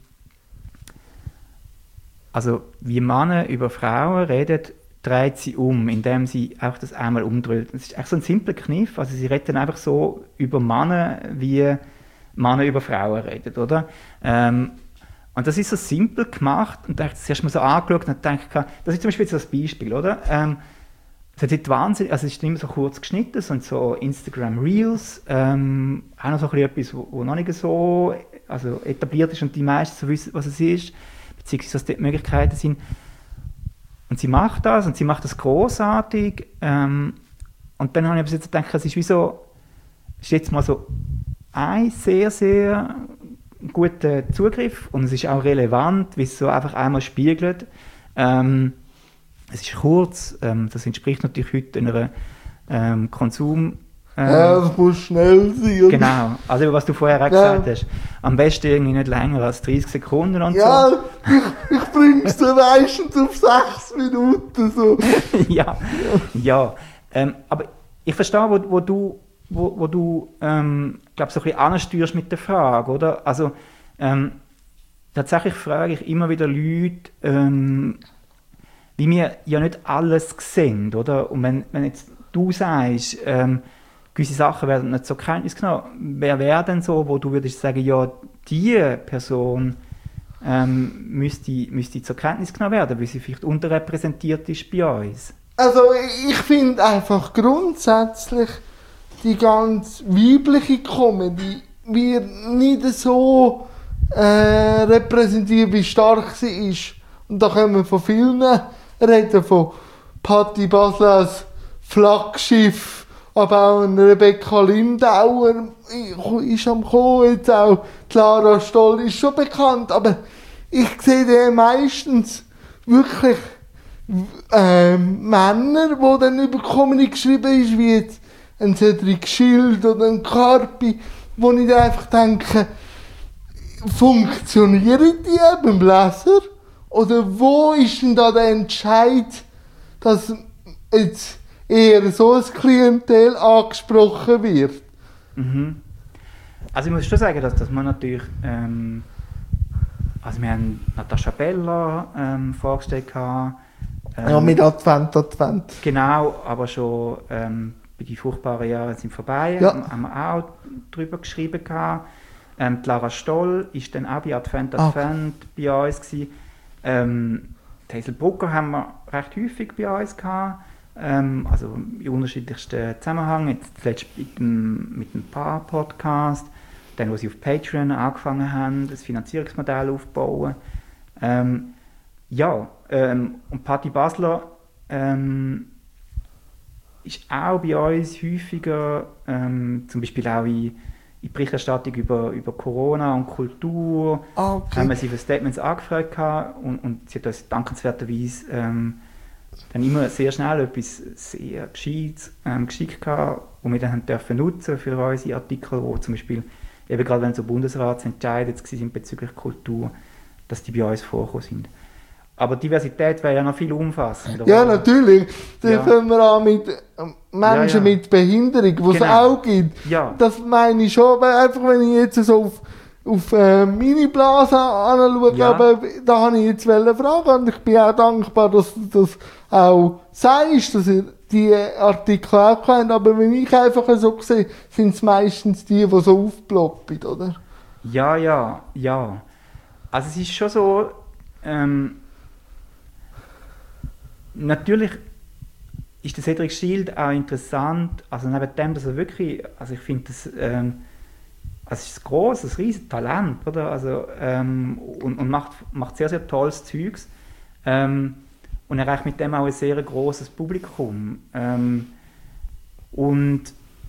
also wie Männer über Frauen reden, dreht sie um, indem sie auch das einmal umdreht. Das ist echt so ein simpler Kniff, also sie reden einfach so über Männer, wie Männer über Frauen reden, oder? Ähm, und das ist so simpel gemacht und da habe ich das erst mal so angeschaut und dachte, das ist zum Beispiel so ein Beispiel, oder? Ähm, es hat wahnsinnig, also es ist immer so kurz geschnitten, es sind so Instagram Reels, ähm, auch noch so ein etwas, wo, wo noch nicht so also etabliert ist und die meisten so wissen, was es ist, beziehungsweise was die Möglichkeiten sind. Und sie macht das und sie macht das großartig. Ähm, und dann habe ich jetzt gedacht, es ist wie so, es ist jetzt mal so ein sehr, sehr guter Zugriff und es ist auch relevant, wie es so einfach einmal spiegelt. Ähm, es ist kurz, ähm, das entspricht natürlich heute einer ähm, Konsum. Ähm, ja, es muss schnell sein. Genau, also was du vorher auch ja. gesagt hast. Am besten irgendwie nicht länger als dreißig Sekunden und ja, so. ich, ich bringe es dann meistens auf sechs Minuten. So. ja, ja. Ähm, aber ich verstehe, wo, wo du, wo, wo du ähm, glaub, so ein bisschen ansteuerst mit der Frage, oder? Also, ähm, tatsächlich frage ich immer wieder Leute, ähm, wie wir ja nicht alles sehen, oder? Und wenn, wenn jetzt du sagst, ähm, gewisse Sachen werden nicht zur Kenntnis genommen, wer wäre denn so, wo du würdest sagen, ja, diese Person ähm, müsste, müsste zur Kenntnis genommen werden, weil sie vielleicht unterrepräsentiert ist bei uns? Also ich finde einfach grundsätzlich die ganz weibliche Comedy wird nicht so äh, repräsentiert, wie stark sie ist. Und da können wir von vielen reden, von Patti Basler als Flaggschiff, aber auch eine Rebecca Lindauer ist am Kommen, jetzt auch Clara Stoll ist schon bekannt, aber ich sehe die meistens wirklich äh, Männer, die dann über Comedy geschrieben ist, wie jetzt ein Cedric Schild oder ein Carpi, wo ich dann einfach denke, funktionieren die beim Leser? Oder wo ist denn da der Entscheid, dass jetzt eher so ein Klientel angesprochen wird? Mhm. Also ich muss schon sagen, dass, dass man natürlich, ähm, also wir haben Natascha Bella ähm, vorgestellt gehabt, ähm, ja, mit Advent, Advent. Genau, aber schon ähm, bei die furchtbaren Jahre sind vorbei, Ja. haben, haben wir auch darüber geschrieben gehabt. Ähm, Lara Stoll ist dann auch bei Advent, Advent ah. bei uns gewesen. Ähm, Hazel Brucker haben wir recht häufig bei uns gehabt. Ähm, also in unterschiedlichsten Zusammenhängen, jetzt zuletzt mit dem, mit dem Paar-Podcast, dann, wo sie auf Patreon angefangen haben, das Finanzierungsmodell aufzubauen. Ähm, ja, ähm, und Patti Basler ähm, ist auch bei uns häufiger, ähm, zum Beispiel auch in, in Berichterstattung über, über Corona und Kultur, Okay. haben wir sie für Statements angefragt gehabt, und, und sie hat uns dankenswerterweise ähm, dann immer sehr schnell etwas sehr Gescheites ähm, geschickt gehabt, und wir dann haben dürfen nutzen für unsere Artikel, wo zum Beispiel, eben gerade wenn so Bundesratsentscheide sind bezüglich Kultur, dass die bei uns vorgekommen sind. Aber Diversität wäre ja noch viel umfassender. Ja, natürlich. Da Ja. fangen wir an mit ähm, Menschen Ja, ja. mit Behinderung, die es Genau. auch gibt. Ja. Das meine ich schon, weil einfach wenn ich jetzt so auf, auf äh, meine Blase anschaue, Ja. aber da habe ich jetzt eine Frage und ich bin auch dankbar, dass du das auch sagst, dass ihr die Artikel auch kennt, aber wenn ich einfach so sehe, sind es meistens die, die so aufploppen, oder? Ja, ja, ja. Also es ist schon so, ähm, natürlich ist der Cedric Schild auch interessant, also neben dem, dass er wirklich, also ich finde das, ähm, also es ist ein grosses, ein riesiges Talent, oder? Also, ähm, und, und macht, macht sehr, sehr tolles Zeugs. Ähm, und erreicht mit dem auch ein sehr grosses Publikum. Ähm, und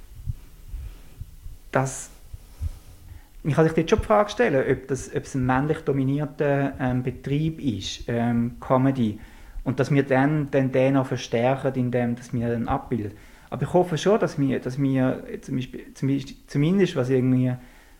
das, ich kann sich jetzt schon die Frage stellen, ob, das, ob es ein männlich dominierter ähm, Betrieb ist, ähm, Comedy, und dass wir dann, dann den noch verstärken, indem dass wir dann abbilden. Aber ich hoffe schon, dass wir, dass wir zum Beispiel, zumindest, zumindest was irgendwie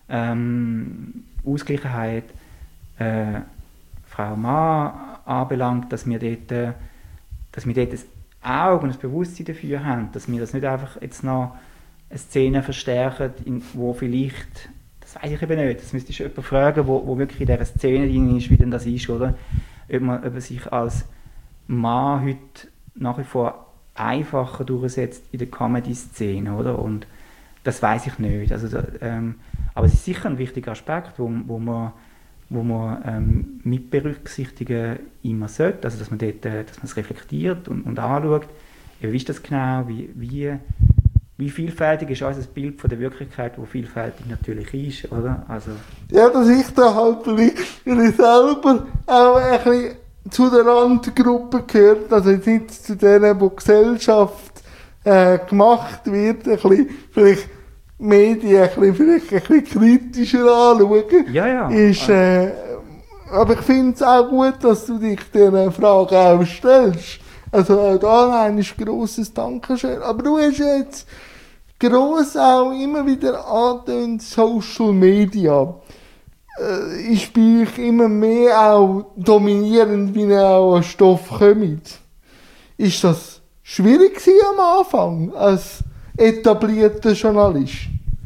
ähm, Ausgleichheit äh, Frau-Mann anbelangt, dass wir dort, äh, dass wir dort ein Auge und ein Bewusstsein dafür haben, dass wir das nicht einfach jetzt noch eine Szene verstärken, in, wo vielleicht, das weiß ich eben nicht, das müsste ich jemanden fragen, wo, wo wirklich in dieser Szene drin ist, wie denn das ist, oder? Ob man, ob man sich als Mann heute nach wie vor einfacher durchsetzt in der Comedy-Szene, oder? Und das weiß ich nicht. Also, da, ähm, aber es ist sicher ein wichtiger Aspekt, wo, wo man, wo man ähm, mit berücksichtigen immer sollte, also dass man dort, äh, dass man es reflektiert und, und anschaut, eben, wie ist das genau, wie, wie, wie vielfältig ist unser Bild von der Wirklichkeit, wo vielfältig natürlich ist, oder? Also, Ja, dass ich da halt weil ich, weil ich selber auch ein bisschen zu der Randgruppe gehört, also jetzt nicht zu denen, wo Gesellschaft äh, gemacht wird, ein bisschen, vielleicht Medien ein bisschen, vielleicht ein bisschen kritischer anschauen, ja, ja. ist, äh, aber ich finde es auch gut, dass du dich dieser Frage auch stellst. Also auch da ein grosses Dankeschön. Aber du hast jetzt gross auch immer wieder angetönt, Social Media. Äh, ist bei euch immer mehr auch dominierend, wie ihr auch an Stoff kommt. Ist das schwierig gewesen am Anfang, als etablierter Journalist?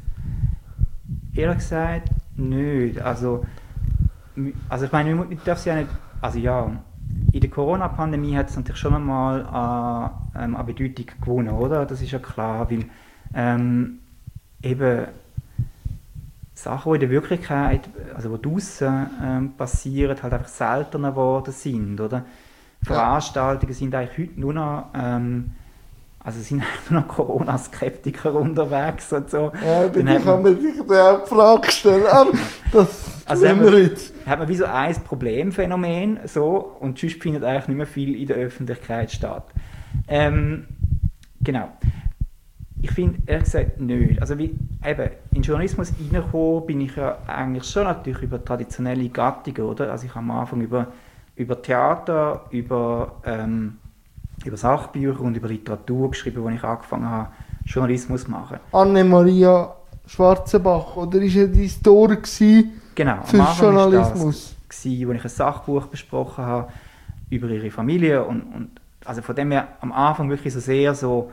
Ehrlich gesagt, nicht. Also, also ich meine, man darf ja nicht, also ja, in der Corona-Pandemie hat es natürlich schon einmal an, ähm, an Bedeutung gewonnen, oder? Das ist ja klar, weil ähm, eben Sachen, die in der Wirklichkeit, also die draussen ähm, passieren, halt einfach seltener geworden sind, oder? Veranstaltungen sind eigentlich heute nur noch, ähm, also sind nur noch Corona-Skeptiker unterwegs und so. Ja, dann ich kann mir sich auch die Frage stellen, aber das also haben wir jetzt. Hat man wie so ein Problemphänomen so, und sonst findet eigentlich nicht mehr viel in der Öffentlichkeit statt. Ähm, genau. Ich finde ehrlich gesagt nicht. Also wie eben in den Journalismus reingekommen bin ich ja eigentlich schon natürlich über traditionelle Gattungen, oder? Also ich habe am Anfang über, über Theater, über, ähm, über Sachbücher und über Literatur geschrieben, als ich angefangen habe, Journalismus zu machen. Anne-Maria Schwarzenbach, oder ist ja dein Tor gewesen Genau, für am Anfang Journalismus? war das, gewesen, wo ich ein Sachbuch besprochen habe über ihre Familie und, und also von dem her am Anfang wirklich so sehr so,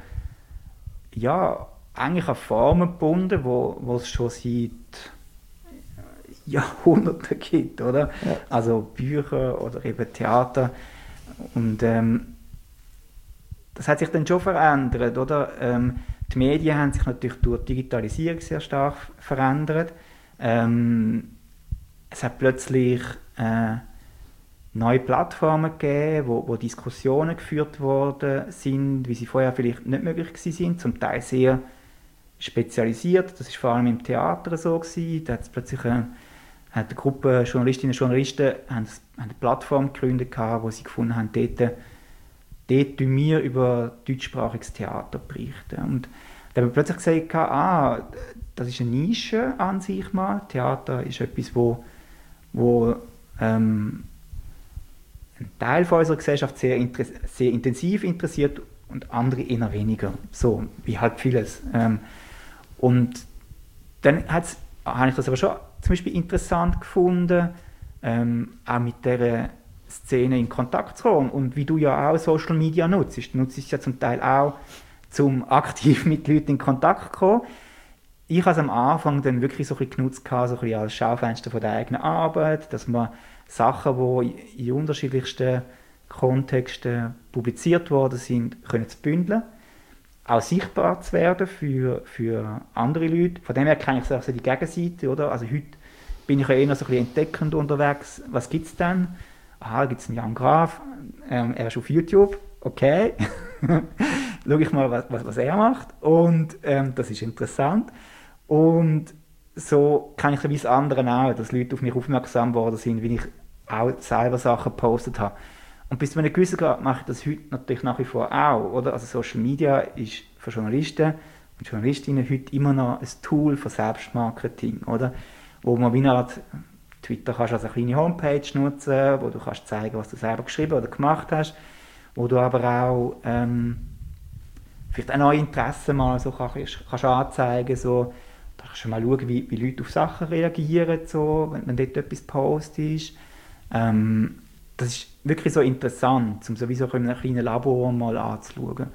ja, eigentlich an Formen gebunden, wo, wo es schon seit Jahrhunderten gibt, oder? Ja. Also Bücher oder eben Theater. Und ähm, das hat sich dann schon verändert, oder? Ähm, die Medien haben sich natürlich durch die Digitalisierung sehr stark verändert. Ähm, es hat plötzlich äh, neue Plattformen gegeben, wo, wo Diskussionen geführt worden sind, wie sie vorher vielleicht nicht möglich waren, zum Teil sehr spezialisiert. Das war vor allem im Theater so gewesen. Da hat es plötzlich eine, hat eine Gruppe Journalistinnen und Journalisten haben eine Plattform gegründet, wo sie gefunden haben, dort, dort wir über deutschsprachiges Theater berichten. Und da haben wir plötzlich gesagt, ah, das ist eine Nische an sich mal. Theater ist etwas, wo, wo ähm, ein Teil von unserer Gesellschaft sehr, sehr intensiv interessiert und andere eher weniger. So, wie halt vieles. Ähm, und dann hat's, habe ich das aber schon zum Beispiel interessant gefunden, ähm, auch mit dieser Szene in Kontakt zu kommen. Und wie du ja auch Social Media nutzt. Du nutzt es ja zum Teil auch, um aktiv mit Leuten in Kontakt zu kommen. Ich habe es am Anfang dann wirklich so ein bisschen genutzt, so ein bisschen als Schaufenster von der eigenen Arbeit, dass man Sachen, die in unterschiedlichsten Kontexten publiziert worden sind, können zu bündeln, auch sichtbar zu werden für, für andere Leute. Von dem her kenne ich so die Gegenseite, oder? Also heute bin ich ja eher so ein bisschen entdeckend unterwegs. Was gibt es denn? Aha, gibt es einen Jan Graf, ähm, er ist auf YouTube, okay. Schau ich mal, was, was, was er macht. Und ähm, das ist interessant. Und so kann ich so wie das andere auch, dass Leute auf mich aufmerksam geworden sind, wie ich auch selber Sachen gepostet habe. Und bis zu einem gewissen Grad mache ich das heute natürlich nach wie vor auch, oder? Also Social Media ist für Journalisten und Journalistinnen heute immer noch ein Tool für Selbstmarketing, oder? Wo man wie eine Art, Twitter kannst du als eine kleine Homepage nutzen, wo du kannst zeigen, was du selber geschrieben oder gemacht hast, wo du aber auch ähm, vielleicht auch neue Interessen mal so kannst, kannst anzeigen, so. Da kannst du mal schauen, wie, wie Leute auf Sachen reagieren, so, wenn, wenn dort etwas postest. Ähm, das ist wirklich so interessant, um sowieso in einem kleinen Labor mal anzuschauen.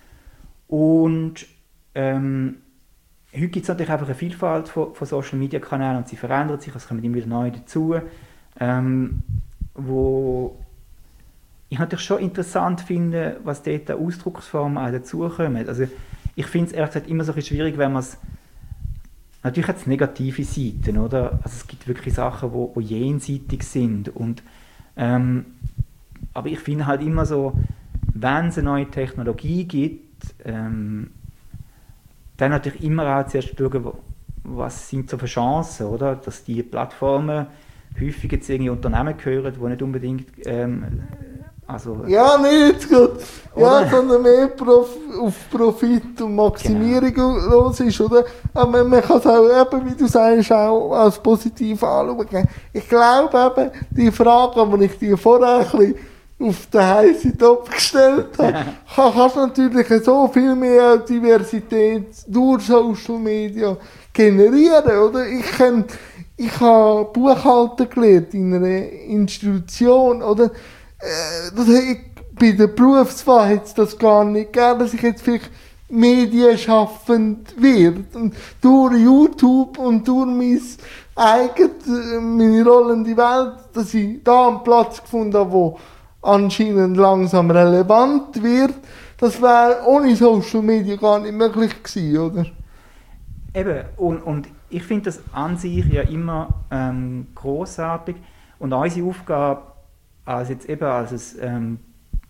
Und ähm, heute gibt es natürlich einfach eine Vielfalt von, von Social-Media-Kanälen und sie verändern sich, es kommen immer wieder neue dazu, ähm, wo ich natürlich schon interessant finde, was dort an Ausdrucksformen auch dazukommen. Also ich finde es ehrlich gesagt immer so ein bisschen schwierig, wenn man es natürlich hat es negative Seiten, oder? Also es gibt wirklich Sachen, wo, wo jenseitig sind. Und, ähm, aber ich finde halt immer so, wenn es eine neue Technologie gibt, ähm, dann natürlich immer auch zuerst schauen, was sind so für Chancen, oder? Dass die Plattformen häufig jetzt irgendwie Unternehmen gehören, die nicht unbedingt ähm, also, ja, nicht gut. Ja, sondern mehr Prof, auf Profit und Maximierung genau. los ist, oder? Aber man kann es auch eben, wie du sagst, auch als positiv anschauen. Ich glaube eben, die Frage, die ich dir vorher ein bisschen auf den heißen Topf gestellt habe, kann, kannst natürlich so viel mehr Diversität durch Social Media generieren, oder? Ich kenn, ich habe Buchhalter gelernt in einer Institution, oder? Das ich, bei der Berufswahl hätte es das gar nicht gegeben, dass ich jetzt vielleicht medienschaffend werde. Und durch YouTube und durch mein eigen, meine rollende Welt, dass ich da einen Platz gefunden habe, wo anscheinend langsam relevant wird, das wäre ohne Social Media gar nicht möglich gewesen, oder? Eben, und, und ich finde das an sich ja immer ähm, grossartig und unsere Aufgabe als jetzt eben als ein ähm,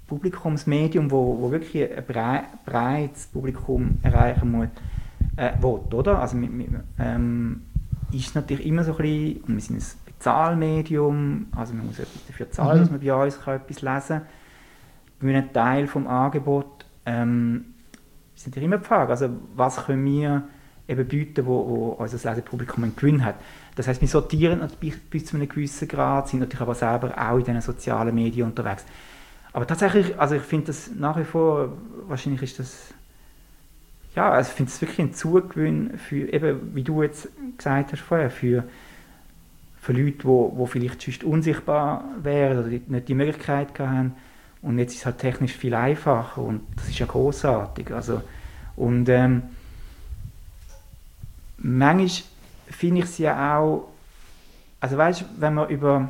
Publikumsmedium, wo, wo wirklich ein brei, breites Publikum erreichen muss, äh, will, oder? Also mit, mit, ähm, ist natürlich immer so ein bisschen, und wir sind ein Bezahlmedium, also man muss etwas dafür zahlen, mhm. dass man bei uns kann etwas lesen kann. Bei einem Teil des Angebots ähm, ist natürlich immer die Frage, also was können wir eben bieten, wo, wo unser Lesepublikum einen Gewinn hat. Das heisst, wir sortieren bis, bis zu einem gewissen Grad, sind natürlich aber selber auch in diesen sozialen Medien unterwegs. Aber tatsächlich, also ich finde das nach wie vor, wahrscheinlich ist das, ja, also ich finde es wirklich ein Zugewinn für, eben, wie du jetzt gesagt hast vorher, für, für Leute, die wo, wo vielleicht sonst unsichtbar wären oder nicht die Möglichkeit haben. Und jetzt ist es halt technisch viel einfacher und das ist ja großartig. Also, und ähm, manchmal finde ich es ja auch, also weißt du, wenn man über,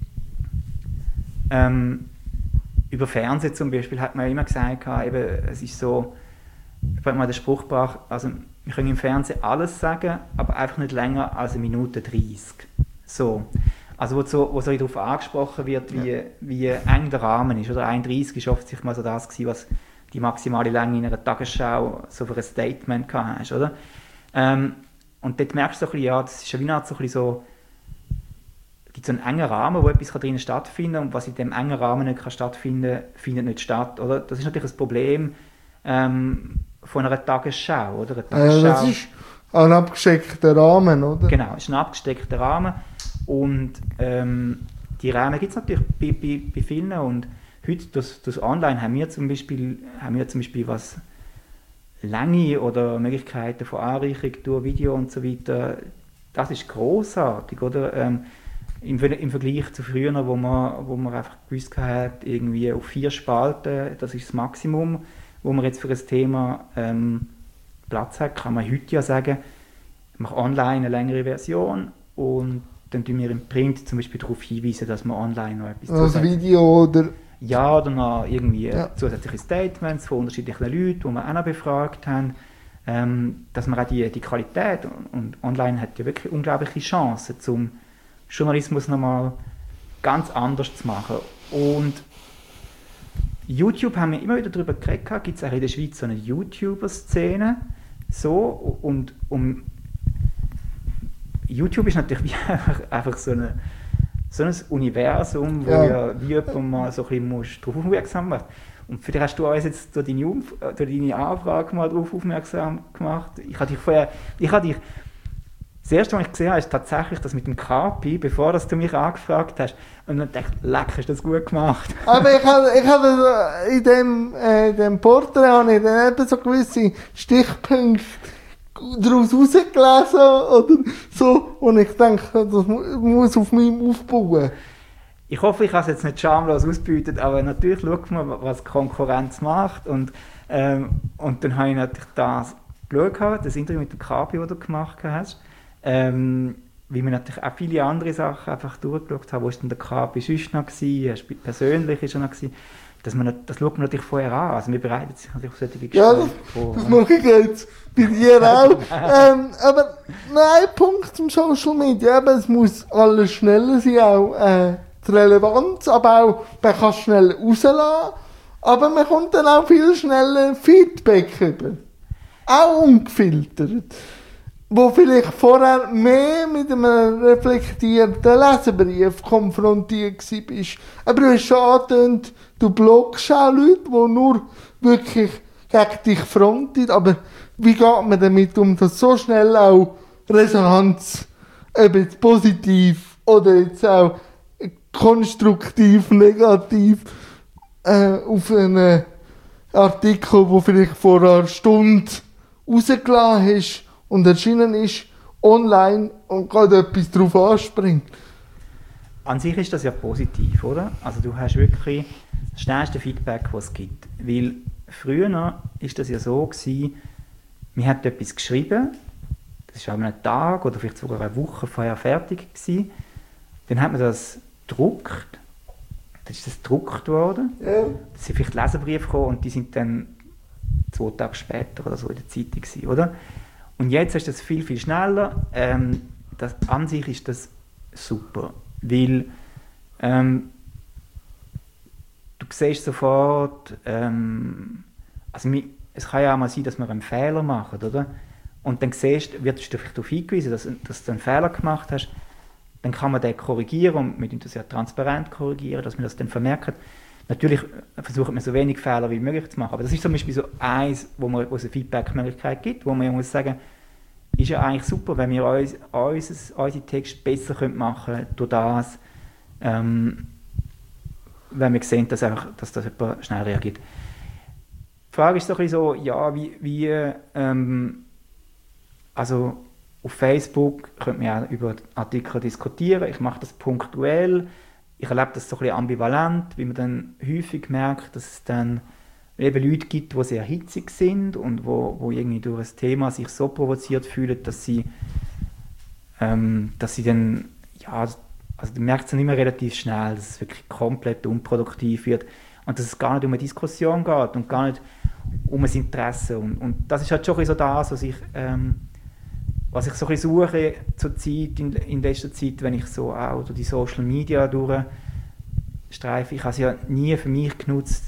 ähm, über Fernsehen zum Beispiel, hat man immer gesagt, eben, es ist so, ich habe mal den Spruch gebracht, also wir können im Fernsehen alles sagen, aber einfach nicht länger als eine Minute dreißig. So. Also wo so, wo so darauf angesprochen wird, wie, ja. wie eng der Rahmen ist. Oder eins dreißig war offensichtlich mal so das gewesen, was die maximale Länge in einer Tagesschau so für ein Statement hast, oder? Ähm, und dort merkst du so ein bisschen, ja, das ist ja wie eine Art so ein bisschen so, gibt so einen engen Rahmen, wo etwas drinnen stattfinden kann und was in diesem engen Rahmen nicht kann stattfinden, findet nicht statt, oder? Das ist natürlich ein Problem ähm, von einer Tagesschau, oder? Eine Tagesschau, äh, das ist ein abgesteckter Rahmen, oder? Genau, es ist ein abgesteckter Rahmen und ähm, die Rahmen gibt es natürlich bei, bei, bei vielen und heute durch, durch Online haben wir zum Beispiel, haben wir zum Beispiel was Länge oder Möglichkeiten von Anreicherung durch Video und so weiter, das ist grossartig, oder? Ähm, im, im Vergleich zu früher, wo man, wo man einfach gewusst hat, irgendwie auf vier Spalten, das ist das Maximum, wo man jetzt für ein Thema ähm, Platz hat, kann man heute ja sagen, ich mache online eine längere Version und dann tun wir im Print zum Beispiel darauf hinweisen, dass man online noch etwas also Video oder... Ja, oder noch irgendwie ja. zusätzliche Statements von unterschiedlichen Leuten, die wir auch noch befragt haben, ähm, dass man auch die, die Qualität, und, und online hat ja wirklich unglaubliche Chancen, zum Journalismus nochmal ganz anders zu machen. Und YouTube haben wir immer wieder darüber geredet, gibt es auch in der Schweiz so eine YouTuber-Szene, so, und um YouTube ist natürlich wie einfach, einfach so, eine, so ein Universum, wo ja, ja wie jemand mal so ein bisschen darauf aufmerksam macht. Und vielleicht hast du uns jetzt durch deine, Umf- durch deine Anfrage mal darauf aufmerksam gemacht. Ich habe dich vorher, ich habe dich, das erste, was ich gesehen habe, ist tatsächlich das mit dem Kapi, bevor das du mich angefragt hast. Und dann dachte ich, leck, hast du das gut gemacht. Aber ich habe, ich habe in dem, äh, in dem Porträt habe ich dann eben so gewisse Stichpunkte daraus rausgelesen oder so. Und ich denke, das muss auf mich aufbauen. Ich hoffe, ich habe es jetzt nicht schamlos ausgebeutet, aber natürlich schaut man, was die Konkurrenz macht. Und, ähm, und dann habe ich natürlich das geschaut, das Interview mit dem Kapi, das du gemacht hast. Ähm, wie wir natürlich auch viele andere Sachen einfach durchgeschaut haben. Wo ist denn der Kapi sonst noch gewesen? Persönlich ist er noch gewesen. Das, man, das schaut man natürlich vorher an. Also wir bereiten sich natürlich auf solche Gespräche ja, das, vor. Das mache ich jetzt bei dir auch. ähm, aber noch ein Punkt zum Social Media. Eben, es muss alles schneller sein, auch äh, die Relevanz, aber auch man kann es schnell rauslassen. Aber man kommt dann auch viel schneller Feedback über. Auch ungefiltert. Wo vielleicht vorher mehr mit einem reflektierten Leserbrief konfrontiert warst. Aber du hast schon angetönt, du blockst auch Leute, die nur wirklich gegen dich fronten. Aber wie geht man damit um, dass so schnell auch Resonanz, ob jetzt positiv oder jetzt auch konstruktiv, negativ, äh, auf einen Artikel, der vielleicht vor einer Stunde rausgelassen hast, und erschienen ist, online und gerade etwas darauf anspringt. An sich ist das ja positiv, oder? Also du hast wirklich das schnellste Feedback, das es gibt. Weil früher war das ja so gewesen, wir haben etwas geschrieben, das war an einem Tag oder vielleicht sogar eine Woche vorher fertig gewesen. Dann hat man das gedruckt, dann ist das gedruckt worden. Ja. Es sind vielleicht Leserbriefe gekommen und die sind dann zwei Tage später oder so in der Zeitung gewesen, oder? Und jetzt ist das viel, viel schneller. Ähm, das, an sich ist das super, weil ähm, du siehst sofort, ähm, also es kann ja auch mal sein, dass wir einen Fehler machen, oder? Und dann siehst, wirst du vielleicht darauf hingewiesen, dass, dass du einen Fehler gemacht hast. Dann kann man den korrigieren und wir tun das ja transparent korrigieren, dass man das dann vermerkt. Natürlich versuchen wir so wenig Fehler wie möglich zu machen, aber das ist zum Beispiel so eins, wo, man, wo es eine Feedback-Möglichkeit gibt, wo man ja muss sagen, ist ja eigentlich super, wenn wir uns, uns, unsere Texte besser machen können durch das, ähm, wenn wir sehen, dass, einfach, dass das jemand schnell reagiert. Die Frage ist so ein bisschen so, ja, wie, wie ähm, also auf Facebook könnte man ja über Artikel diskutieren, ich mache das punktuell, ich erlebe das so ein bisschen ambivalent, wie man dann häufig merkt, dass es dann eben Leute gibt, die sehr hitzig sind und wo, wo irgendwie durch ein Thema sich so provoziert fühlen, dass sie, ähm, dass sie dann, ja, also du merkst es dann immer relativ schnell, dass es wirklich komplett unproduktiv wird und dass es gar nicht um eine Diskussion geht und gar nicht um ein Interesse. Und, und das ist halt schon so das, was ich, ähm, was ich so ein bisschen suche zur Zeit, in, in letzter Zeit, wenn ich so auch durch die Social Media durchstreife. Ich habe es ja nie für mich genutzt.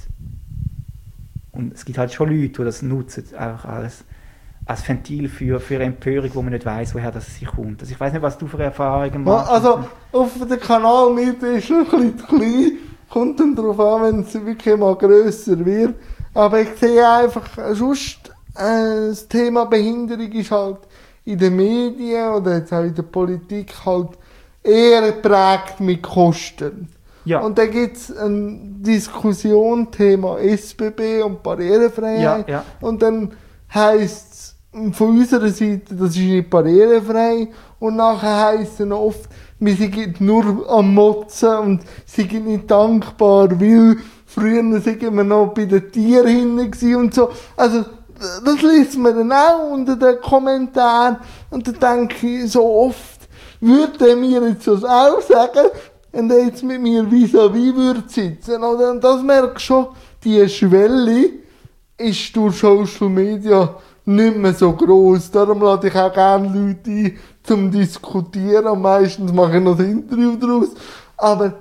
Und es gibt halt schon Leute, die das nutzen, einfach als, als Ventil für, für Empörung, wo man nicht weiss, woher das sich kommt. Also ich weiss nicht, was du für Erfahrungen machst. Also auf den Kanal mit ist noch ein bisschen klein, kommt dann darauf an, wenn es wirklich mal grösser wird. Aber ich sehe einfach, sonst äh, das Thema Behinderung ist halt in den Medien oder jetzt auch in der Politik halt eher geprägt mit Kosten. Ja. Und dann gibt es eine Diskussion, Thema S B B und Barrierefreiheit. Ja, ja. Und dann heisst es von unserer Seite, das ist nicht barrierefrei. Und nachher heisst es oft, wir sind nur am Motzen und sind nicht dankbar, weil früher sind wir noch bei den Tieren hinten und so. Also, das liest man dann auch unter den Kommentaren. Und dann denke ich so oft, würde mir jetzt das auch sagen, wenn er jetzt mit mir vis-à-vis würde sitzen. Und das merke ich schon, die Schwelle ist durch Social Media nicht mehr so gross. Darum lade ich auch gerne Leute ein, zum Diskutieren. Meistens mache ich noch ein Interview daraus. Aber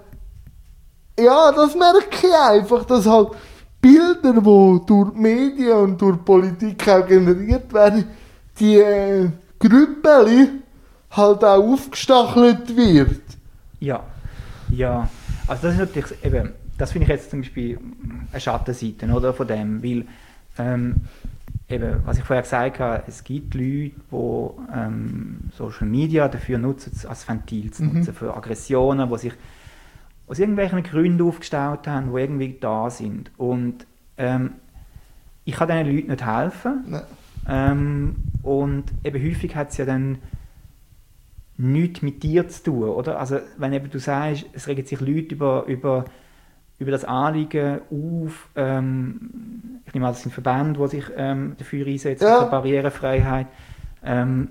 ja, das merke ich einfach, dass halt Bilder, die durch die Medien und durch die Politik auch generiert werden, die äh, Grüppeli halt auch aufgestachelt wird. Ja, ja. Also das ist natürlich eben, das finde ich jetzt zum Beispiel eine Schattenseite, oder, von dem, weil ähm, eben, was ich vorher gesagt habe, es gibt Leute, die ähm, Social Media dafür nutzen, als Ventil zu nutzen, mhm. für Aggressionen, die sich aus irgendwelchen Gründen aufgestellt haben, die irgendwie da sind. Und ähm, ich kann diesen Leuten nicht helfen. Nee. Ähm, und eben häufig hat es ja dann nichts mit dir zu tun, oder? Also wenn eben du sagst, es regen sich Leute über, über, über das Anliegen auf, ähm, ich nehme an, das sind Verbände, die sich ähm, dafür einsetzen, ja. für Barrierefreiheit, ähm,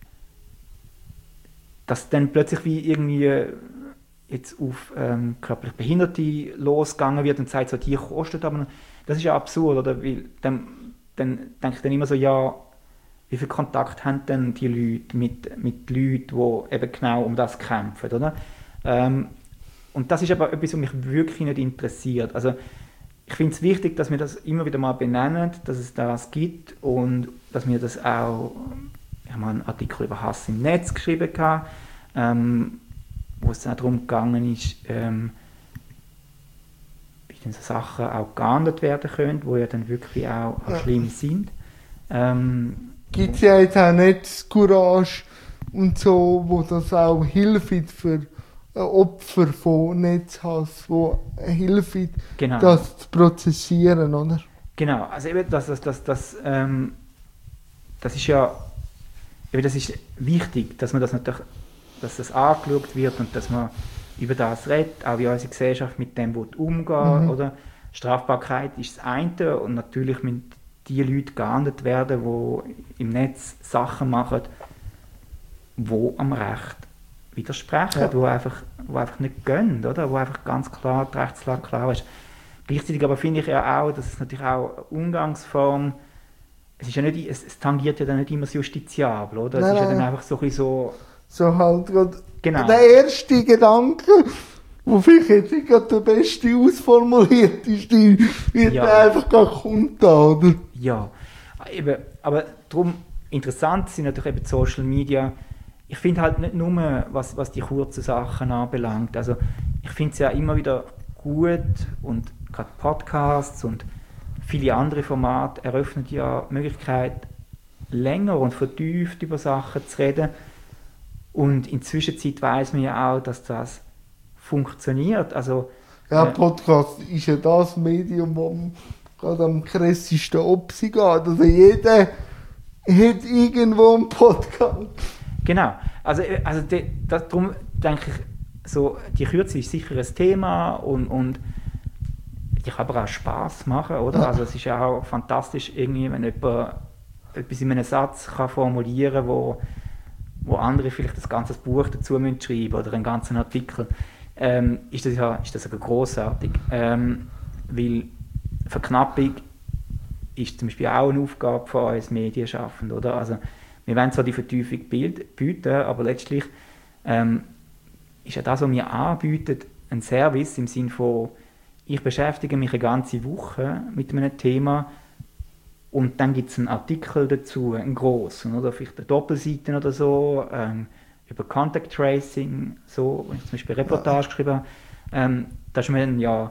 dass dann plötzlich wie irgendwie jetzt auf ähm, körperlich Behinderte losgegangen wird und sagt, so, die kostet aber noch. Das ist ja absurd, oder? Weil dann, dann denke ich dann immer so, ja, wie viel Kontakt haben denn die Leute mit, mit Leuten, die eben genau um das kämpfen, oder? Ähm, und das ist aber etwas, was mich wirklich nicht interessiert. Also ich finde es wichtig, dass wir das immer wieder mal benennen, dass es das gibt und dass wir das auch, ich habe mal einen Artikel über Hass im Netz geschrieben, ähm, wo es dann darum gegangen ist, ähm, wie denn so Sachen auch geahndet werden können, die ja dann wirklich auch, auch ja. schlimm sind. Ähm, Gibt es ja jetzt auch nicht Courage und so, wo das auch hilft für Opfer von Netzhass, wo hilft, genau. das zu prozessieren, oder? Genau, also eben das, das, das, das, ähm, das ist ja eben das ist wichtig, dass man das natürlich, dass das angeschaut wird und dass man über das redet, auch wie unsere Gesellschaft mit dem umgeht, mhm. oder? Strafbarkeit ist das eine und natürlich müssen die Leute geahndet werden, die im Netz Sachen machen, die am Recht widersprechen, ja. die einfach, einfach nicht gehen, oder? Wo einfach ganz klar die Rechtslage klar ist. Gleichzeitig aber finde ich ja auch, dass es natürlich auch eine Umgangsform, es, ist ja nicht, es, es tangiert ja dann nicht immer das Justiziable, oder? Es nein, ist ja nein. dann einfach so ein bisschen so... So halt gerade genau. der erste Gedanke, wo vielleicht jetzt nicht gerade der beste ausformulierteste, wird Ja. der einfach gar kommt da, oder? Ja, eben, aber darum interessant sind natürlich eben die Social Media. Ich finde halt nicht nur, was, was die kurzen Sachen anbelangt. Also ich finde es ja immer wieder gut und gerade Podcasts und viele andere Formate eröffnen ja die Möglichkeit, länger und vertieft über Sachen zu reden. Und in der Zwischenzeit weiss man ja auch, dass das funktioniert. Also, Ja, äh, Podcast ist ja das Medium, wo man gerade am krassesten Opsi geht. Also jeder hat irgendwo einen Podcast. Genau, also, äh, also de, das, darum denke ich, so, die Kürze ist sicher ein Thema und, und die kann aber auch Spass machen, oder? Ja. Also es ist ja auch fantastisch, irgendwie, wenn jemand etwas in einem Satz kann formulieren kann, wo, wo andere vielleicht ein ganzes Buch dazu müssen schreiben oder einen ganzen Artikel, ähm, ist das ja ist das sogar grossartig. Ähm, weil Verknappung ist zum Beispiel auch eine Aufgabe von uns Medienschaffenden, oder? Also wir wollen zwar die Vertiefung bild- bieten, aber letztlich ähm, ist ja das, was wir anbieten, ein Service im Sinne von, ich beschäftige mich eine ganze Woche mit einem Thema und dann gibt es einen Artikel dazu, einen grossen, oder vielleicht eine Doppelseite oder so, ähm, über Contact Tracing, so, wenn ich zum Beispiel eine Reportage geschrieben habe, ähm, da ist man ja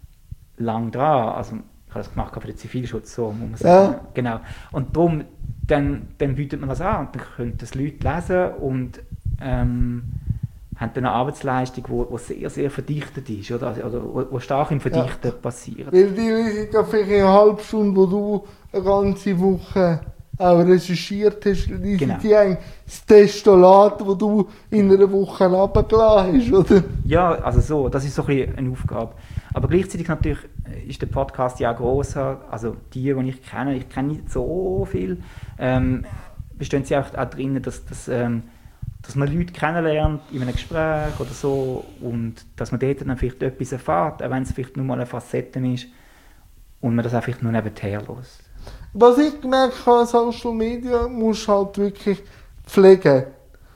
lang dran, also ich habe das gemacht für den Zivilschutz, so muss man sagen. Ja. Genau. Und darum, dann, dann bietet man das an und dann können das Leute lesen und ähm, haben dann eine Arbeitsleistung, die, die sehr, sehr verdichtet ist, oder, also, oder wo, wo stark im Verdichten Ja. passiert. Weil die lesen ja vielleicht in einer halben Stunde, wo du eine ganze Woche auch recherchiert hast, lesen Genau. die eigentlich das Testolat, das du in einer Woche runtergelassen hast, oder? Ja, also so, das ist so ein bisschen eine Aufgabe. Aber gleichzeitig natürlich ist der Podcast ja auch grosser, also die, die ich kenne, ich kenne nicht so viel, ähm, bestehen sie auch, auch drin, dass, dass, ähm, dass man Leute kennenlernt in einem Gespräch oder so und dass man dort dann vielleicht etwas erfährt, auch wenn es vielleicht nur mal eine Facette ist und man das einfach nur nebenher lässt. Was ich gemerkt habe, Social Media musst du halt wirklich pflegen.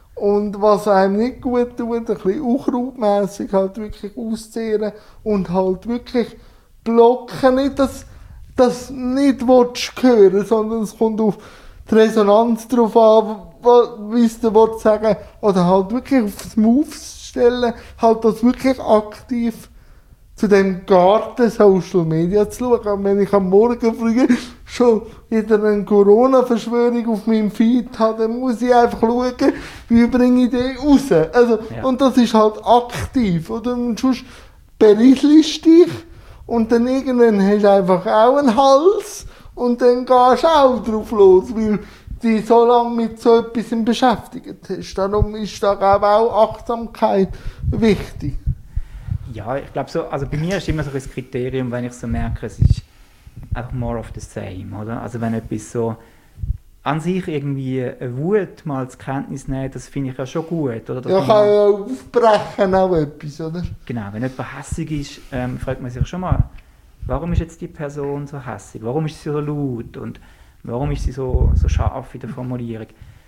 Und was einem nicht gut tut, ein bisschen unkrautmässig halt wirklich auszehren und halt wirklich blocken. Nicht, dass das nicht willst hören, sondern es kommt auf die Resonanz drauf an, wie es dir willst sagen. Oder halt wirklich aufs Move stellen, halt das wirklich aktiv zu dem Garten Social Media zu schauen. Und wenn ich am Morgen früh schon wieder eine Corona-Verschwörung auf meinem Feed habe, dann muss ich einfach schauen, wie bringe ich die raus. Also, Ja. und das ist halt aktiv. Oder? Und sonst berieselst dich und dann irgendwann hast du einfach auch einen Hals und dann gehst du auch drauf los, weil du dich so lange mit so etwas beschäftigt hast. Darum ist da glaube ich, auch Achtsamkeit wichtig. Ja, ich glaube so, also bei mir ist immer so ein Kriterium, wenn ich so merke, es ist einfach more of the same, oder? Also wenn etwas so an sich irgendwie eine Wut mal zur Kenntnis nehmen, das finde ich ja schon gut, oder? Dass Ja, man kann mal- ja aufbrechen auch etwas, oder? Genau, wenn jemand hässig ist, ähm, fragt man sich schon mal, warum ist jetzt die Person so hässig? Warum ist sie so laut? Und warum ist sie so, so scharf in der Formulierung?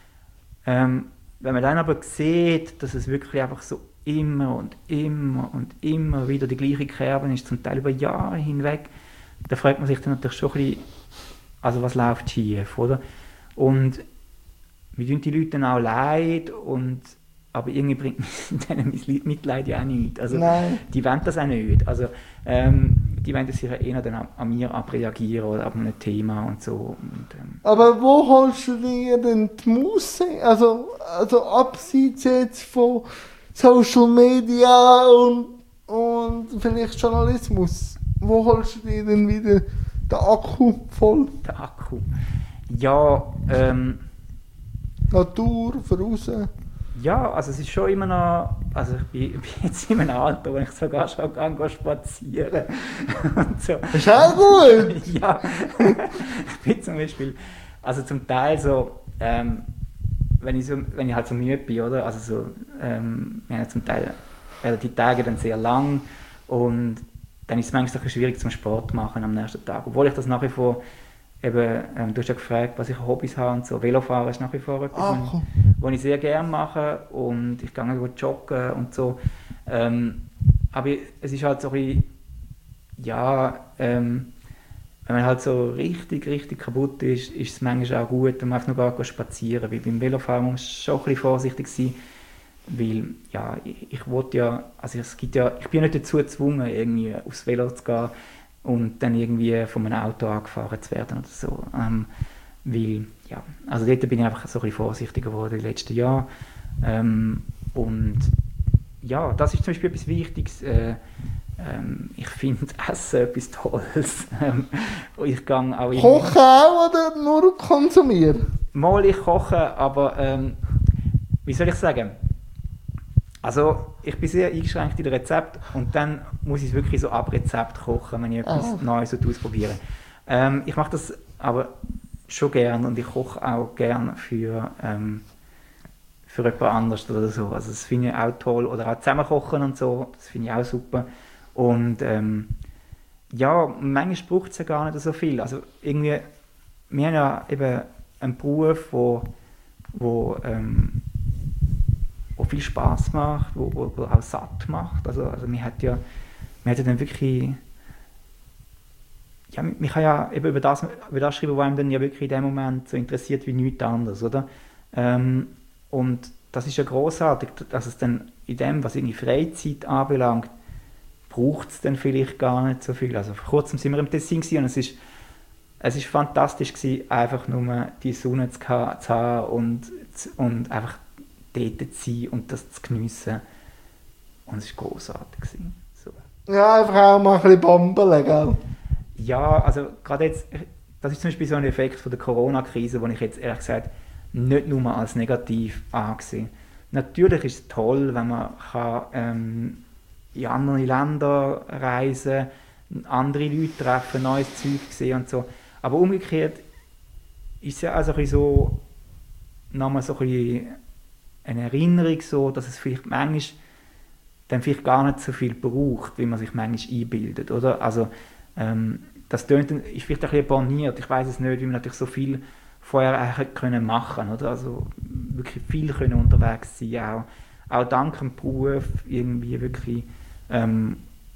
Ähm, wenn man dann aber sieht, dass es wirklich einfach so immer und immer und immer wieder die gleiche Kerbe ist, zum Teil über Jahre hinweg, da fragt man sich dann natürlich schon ein bisschen, also was läuft schief, oder? Und wir tun die Leute dann auch leid, und, aber irgendwie bringt denen mein Mitleid ja auch nichts. Also, Nein. die wollen das auch nicht. Also, ähm, die wollen sich ja eher dann an mir abreagieren oder ab einem Thema und so. Und, ähm, Aber wo holst du dir denn die Muße? Also, also abseits jetzt von Social Media und, und vielleicht Journalismus, wo holst du dir denn wieder den Akku voll? der Akku. Ja, ähm, Natur, voraus? ja, also es ist schon immer noch, also ich bin, bin jetzt in einem Alter, wo ich sogar schon kann, gehen spazieren und so. Ist auch gut! Ja, ich bin zum Beispiel, also zum Teil so, ähm, wenn ich, so, wenn ich halt so müde bin, oder? Also so, ähm, wir haben ja zum Teil äh, die Tage dann sehr lang und dann ist es manchmal ein bisschen schwierig zum Sport machen am nächsten Tag. Obwohl ich das nach wie vor, eben, ähm, du hast ja gefragt, was ich für Hobbys habe und so. Velofahren ist nach wie vor etwas, Ach, was komm. ich, was ich sehr gerne mache, und ich gehe gut joggen und so. Ähm, aber es ist halt so ein bisschen, ja, ähm, wenn man halt so richtig, richtig kaputt ist, ist es manchmal auch gut, wenn man einfach nur gar spazieren. Weil beim Velofahren muss man schon ein bisschen vorsichtig sein, weil, ja, ich, ich wollte ja, also es gibt ja, ich bin ja nicht dazu gezwungen, irgendwie aufs Velo zu gehen und dann irgendwie von einem Auto angefahren zu werden oder so. Ähm, weil, ja, also dort bin ich einfach so ein bisschen vorsichtiger geworden in den letzten Jahren. Ähm, und ja, das ist zum Beispiel etwas Wichtiges. Äh, ähm, ich finde Essen etwas Tolles. Ähm, ich gehe auch Kochen auch oder nur konsumieren? Mal ich koche, aber ähm, wie soll ich sagen? Also ich bin sehr eingeschränkt in den Rezept und dann muss ich wirklich so ab Rezept kochen, wenn ich etwas Ah. Neues ausprobiere. Ähm, ich mache das aber schon gern und ich koche auch gern für, ähm, für jemand anderes oder so. Also das finde ich auch toll. Oder auch zusammen kochen und so, das finde ich auch super. Und ähm, ja, manchmal braucht es ja gar nicht so viel. Also irgendwie, wir haben ja eben einen Beruf, wo, wo, ähm, wo viel Spaß macht, wo, wo, wo auch satt macht. Also, also man hat ja, man hat ja dann wirklich, ja, man kann ja eben über das, über das schreiben, was einem dann ja wirklich in dem Moment so interessiert wie nichts anderes, oder? Ähm, und das ist ja grossartig, dass es dann in dem, was irgendwie Freizeit anbelangt, braucht es dann vielleicht gar nicht so viel. Also vor kurzem sind wir im Tessin und es ist, es ist fantastisch gewesen, einfach nur die Sonne zu haben und, und einfach dort zu sein und das zu geniessen. Und es war grossartig gewesen. So. Ja, einfach auch mal ein bisschen bambeln, gell? Ja, also gerade jetzt, das ist zum Beispiel so ein Effekt von der Corona-Krise, den ich jetzt ehrlich gesagt nicht nur als negativ ansehe. Natürlich ist es toll, wenn man kann, ähm, in andere Länder reisen, andere Leute treffen, neues Zeug sehen und so. Aber umgekehrt ist es ja also ein bisschen so, nochmal so ein bisschen eine Erinnerung, so, dass es vielleicht manchmal dann vielleicht gar nicht so viel braucht, wie man sich manchmal einbildet, oder? Also ähm, das tönt, ist vielleicht ein bisschen borniert, ich weiß es nicht, wie man natürlich so viel vorher hätte können machen, oder? Also wirklich viel können unterwegs sein, auch, auch dank dem Beruf irgendwie wirklich ähm,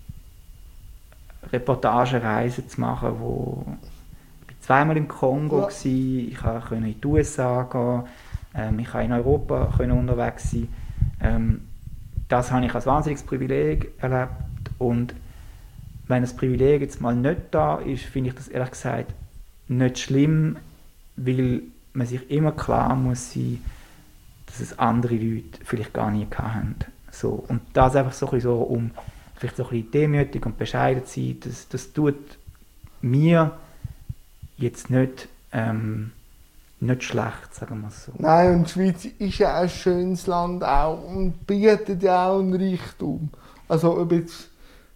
Reportagereisen zu machen, wo ich bin zweimal im Kongo ja. gsi, ich konnte in die U S A gehen, ähm, ich konnte in Europa können unterwegs sein. Ähm, das habe ich als wahnsinniges Privileg erlebt und wenn das Privileg jetzt mal nicht da ist, finde ich das ehrlich gesagt nicht schlimm, weil man sich immer klar muss sein, dass es andere Leute vielleicht gar nie hatten. So. Und das einfach so, ein bisschen so um vielleicht so ein bisschen demütig und bescheiden zu sein, das, das tut mir jetzt nicht, ähm, nicht schlecht, sagen wir es so. Nein, und die Schweiz ist ja ein schönes Land auch und bietet ja auch einen Reichtum. Also ob jetzt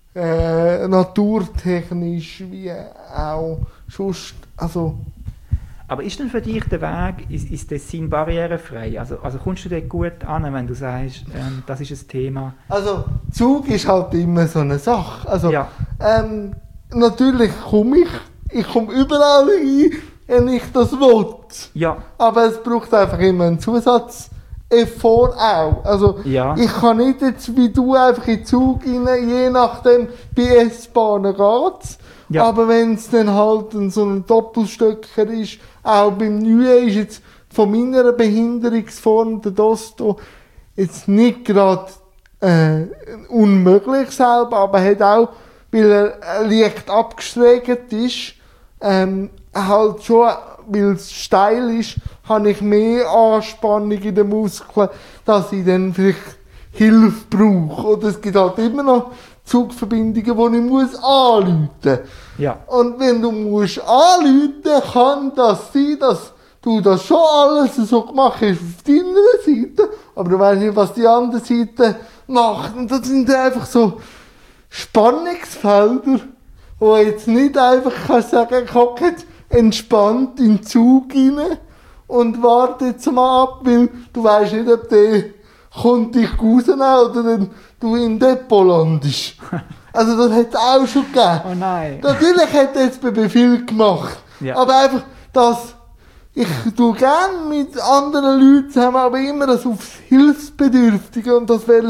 äh, naturtechnisch wie auch sonst, also aber ist denn für dich der Weg, ist, ist Tessin barrierefrei? Also, also kommst du dort gut an, wenn du sagst, ähm, das ist ein Thema? Also Zug ist halt immer so eine Sache. Also ja. ähm, natürlich komme ich, ich komme überall hin, wenn ich das will. Ja. Aber es braucht einfach immer einen Zusatz-Effort auch. Also ja. ich kann nicht jetzt wie du einfach in den Zug rein, je nachdem bei S-Bahnen geht's. Ja. Aber wenn es dann halt so ein Doppelstöcker ist, auch beim Neuen ist jetzt von meiner Behinderungsform der Dosto jetzt nicht gerade äh, unmöglich selber, aber hat auch, weil er leicht abgestreckt ist, ähm, halt schon, weil es steil ist, habe ich mehr Anspannung in den Muskeln, dass ich dann vielleicht Hilfe brauche. Oder es gibt halt immer noch Zugverbindungen, wo ich muss anrufen muss. Ja. Und wenn du musst anrufen, kann das sein, dass du das schon alles so gemacht hast auf deiner Seite, aber du weißt nicht, was die andere Seite macht. Und das sind einfach so Spannungsfelder, wo jetzt nicht einfach kannst sagen, ich hocke jetzt entspannt in den Zug rein und warte jetzt mal ab, weil du weißt nicht, ob der kommt dich rausnehmen oder dann du im Depot landest. Also das hat es auch schon gegeben. Oh nein. Natürlich hat er jetzt bei viel gemacht. Ja. Aber einfach, dass ich tue gerne mit anderen Leuten zusammen, aber immer das aufs Hilfsbedürftige und das wollen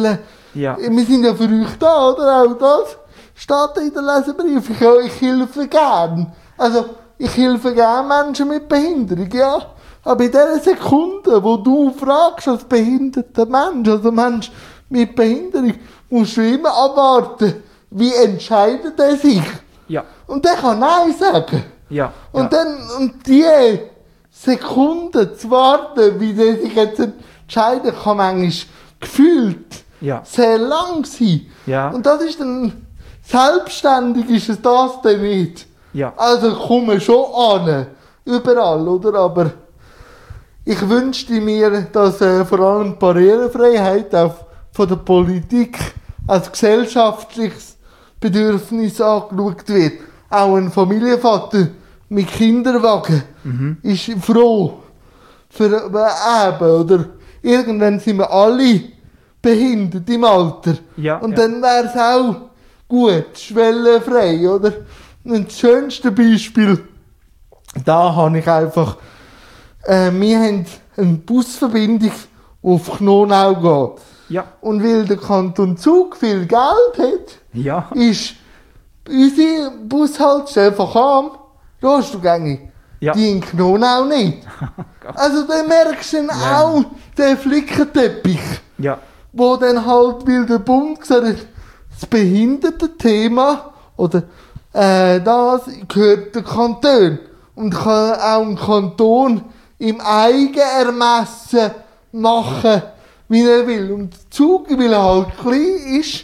Ja. Wir sind ja für euch da, oder? Auch das steht in den Leserbrief. Ich, ich helfe gern. Also, ich helfe gern Menschen mit Behinderung, ja. Aber in der Sekunde, wo du fragst als behinderter Mensch, also Mensch mit Behinderung, musst du immer abwarten, wie entscheidet er sich. Ja. Und der kann Nein sagen. Ja. Und ja. dann, und die Sekunde zu warten, wie der sich jetzt entscheidet, kann manchmal gefühlt Ja. sehr lang sein. Ja. Und das ist dann, selbstständig ist es das dann nicht. Ja. Also komme schon an, überall, oder? Aber ich wünschte mir, dass äh, vor allem Barrierefreiheit auch von der Politik als gesellschaftliches Bedürfnis angeschaut wird. Auch ein Familienvater mit Kinderwagen Mhm. ist froh für eben, oder? Irgendwann sind wir alle behindert im Alter. Ja, Und ja. dann wäre es auch gut, schwellenfrei, oder? Und das schönste Beispiel, da habe ich einfach, äh, wir haben eine Busverbindung, die auf Knonau geht. Ja. Und weil der Kanton Zug viel Geld hat, Ja. ist unsere Bushaltestelle von Cham, da hast du gängig. Ja. Die in Knonau nicht. Also dann merkst du dann Ja. auch den Flickenteppich, Ja. wo dann halt, weil der Bund gesagt hat, das Behindertenthema oder äh, das gehört der Kanton. Und kann auch ein Kanton im Eigenermessen machen, wie er will. Und der Zug, weil er halt klein ist,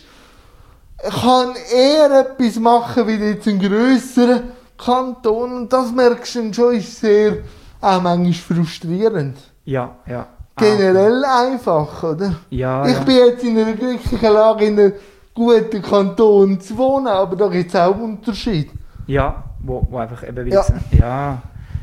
kann er etwas machen wie jetzt ein grösserer Kanton. Und das merkst du dann schon, ist sehr, auch manchmal frustrierend. Ja. Ja. Generell einfach, oder? Ja. Ich ja. bin jetzt in einer glücklichen Lage, in einem guten Kanton zu wohnen, aber da gibt es auch Unterschiede. Ja. Wo, wo einfach eben Ja. wieder. Ja.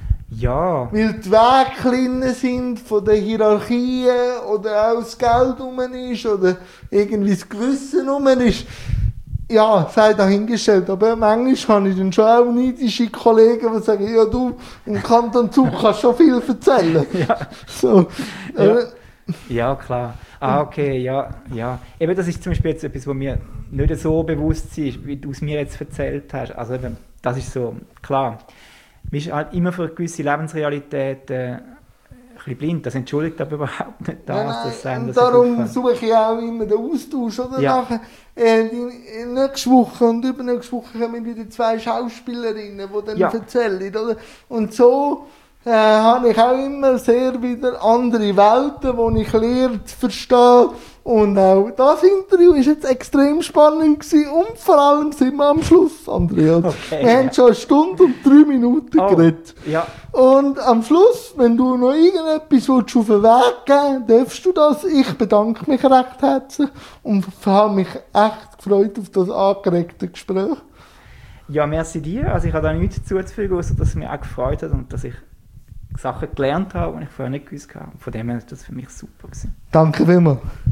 Ja. Weil die Wege kleiner sind von den Hierarchien oder auch das Geld rum ist oder irgendwie das Gewissen rum ist. Ja, sei dahingestellt. Aber manchmal habe ich dann schon auch neidische Kollegen, die sagen, ja du, im Kanton Zug kannst schon viel erzählen. Ja. So, Ja. äh, Ja, klar. Ah, okay, ja, ja. Eben, das ist zum Beispiel jetzt etwas, was mir nicht so bewusst ist, wie du es mir jetzt erzählt hast. Also eben, das ist so, klar. Man ist halt immer für eine gewisse Lebensrealität äh, ein bisschen blind. Das entschuldigt aber überhaupt nicht das. Nein, nein, dass einem und das darum nicht suche ich auch immer den Austausch, oder? Ja. Nachher, äh, die, nächste Woche und übernächste Woche kommen wieder zwei Schauspielerinnen, die dann Ja. erzählen, oder? Und so äh, habe ich auch immer sehr wieder andere Welten, wo ich lerne zu verstehen. Und auch das Interview war jetzt extrem spannend gewesen. Und vor allem sind wir am Schluss, Andreas. Okay, wir ja. haben schon eine Stunde und drei Minuten Oh, geredet. ja, Und am Schluss, wenn du noch irgendetwas willst, auf den Weg geben darfst du das. Ich bedanke mich recht herzlich und habe mich echt gefreut auf das angeregte Gespräch. ja, merci dir. Also ich habe da nichts zuzufügen, außer dass es mich auch gefreut hat und dass ich Sachen gelernt habe, die ich vorher nicht gewusst habe. Von dem her ist das für mich super gewesen. Danke vielmals.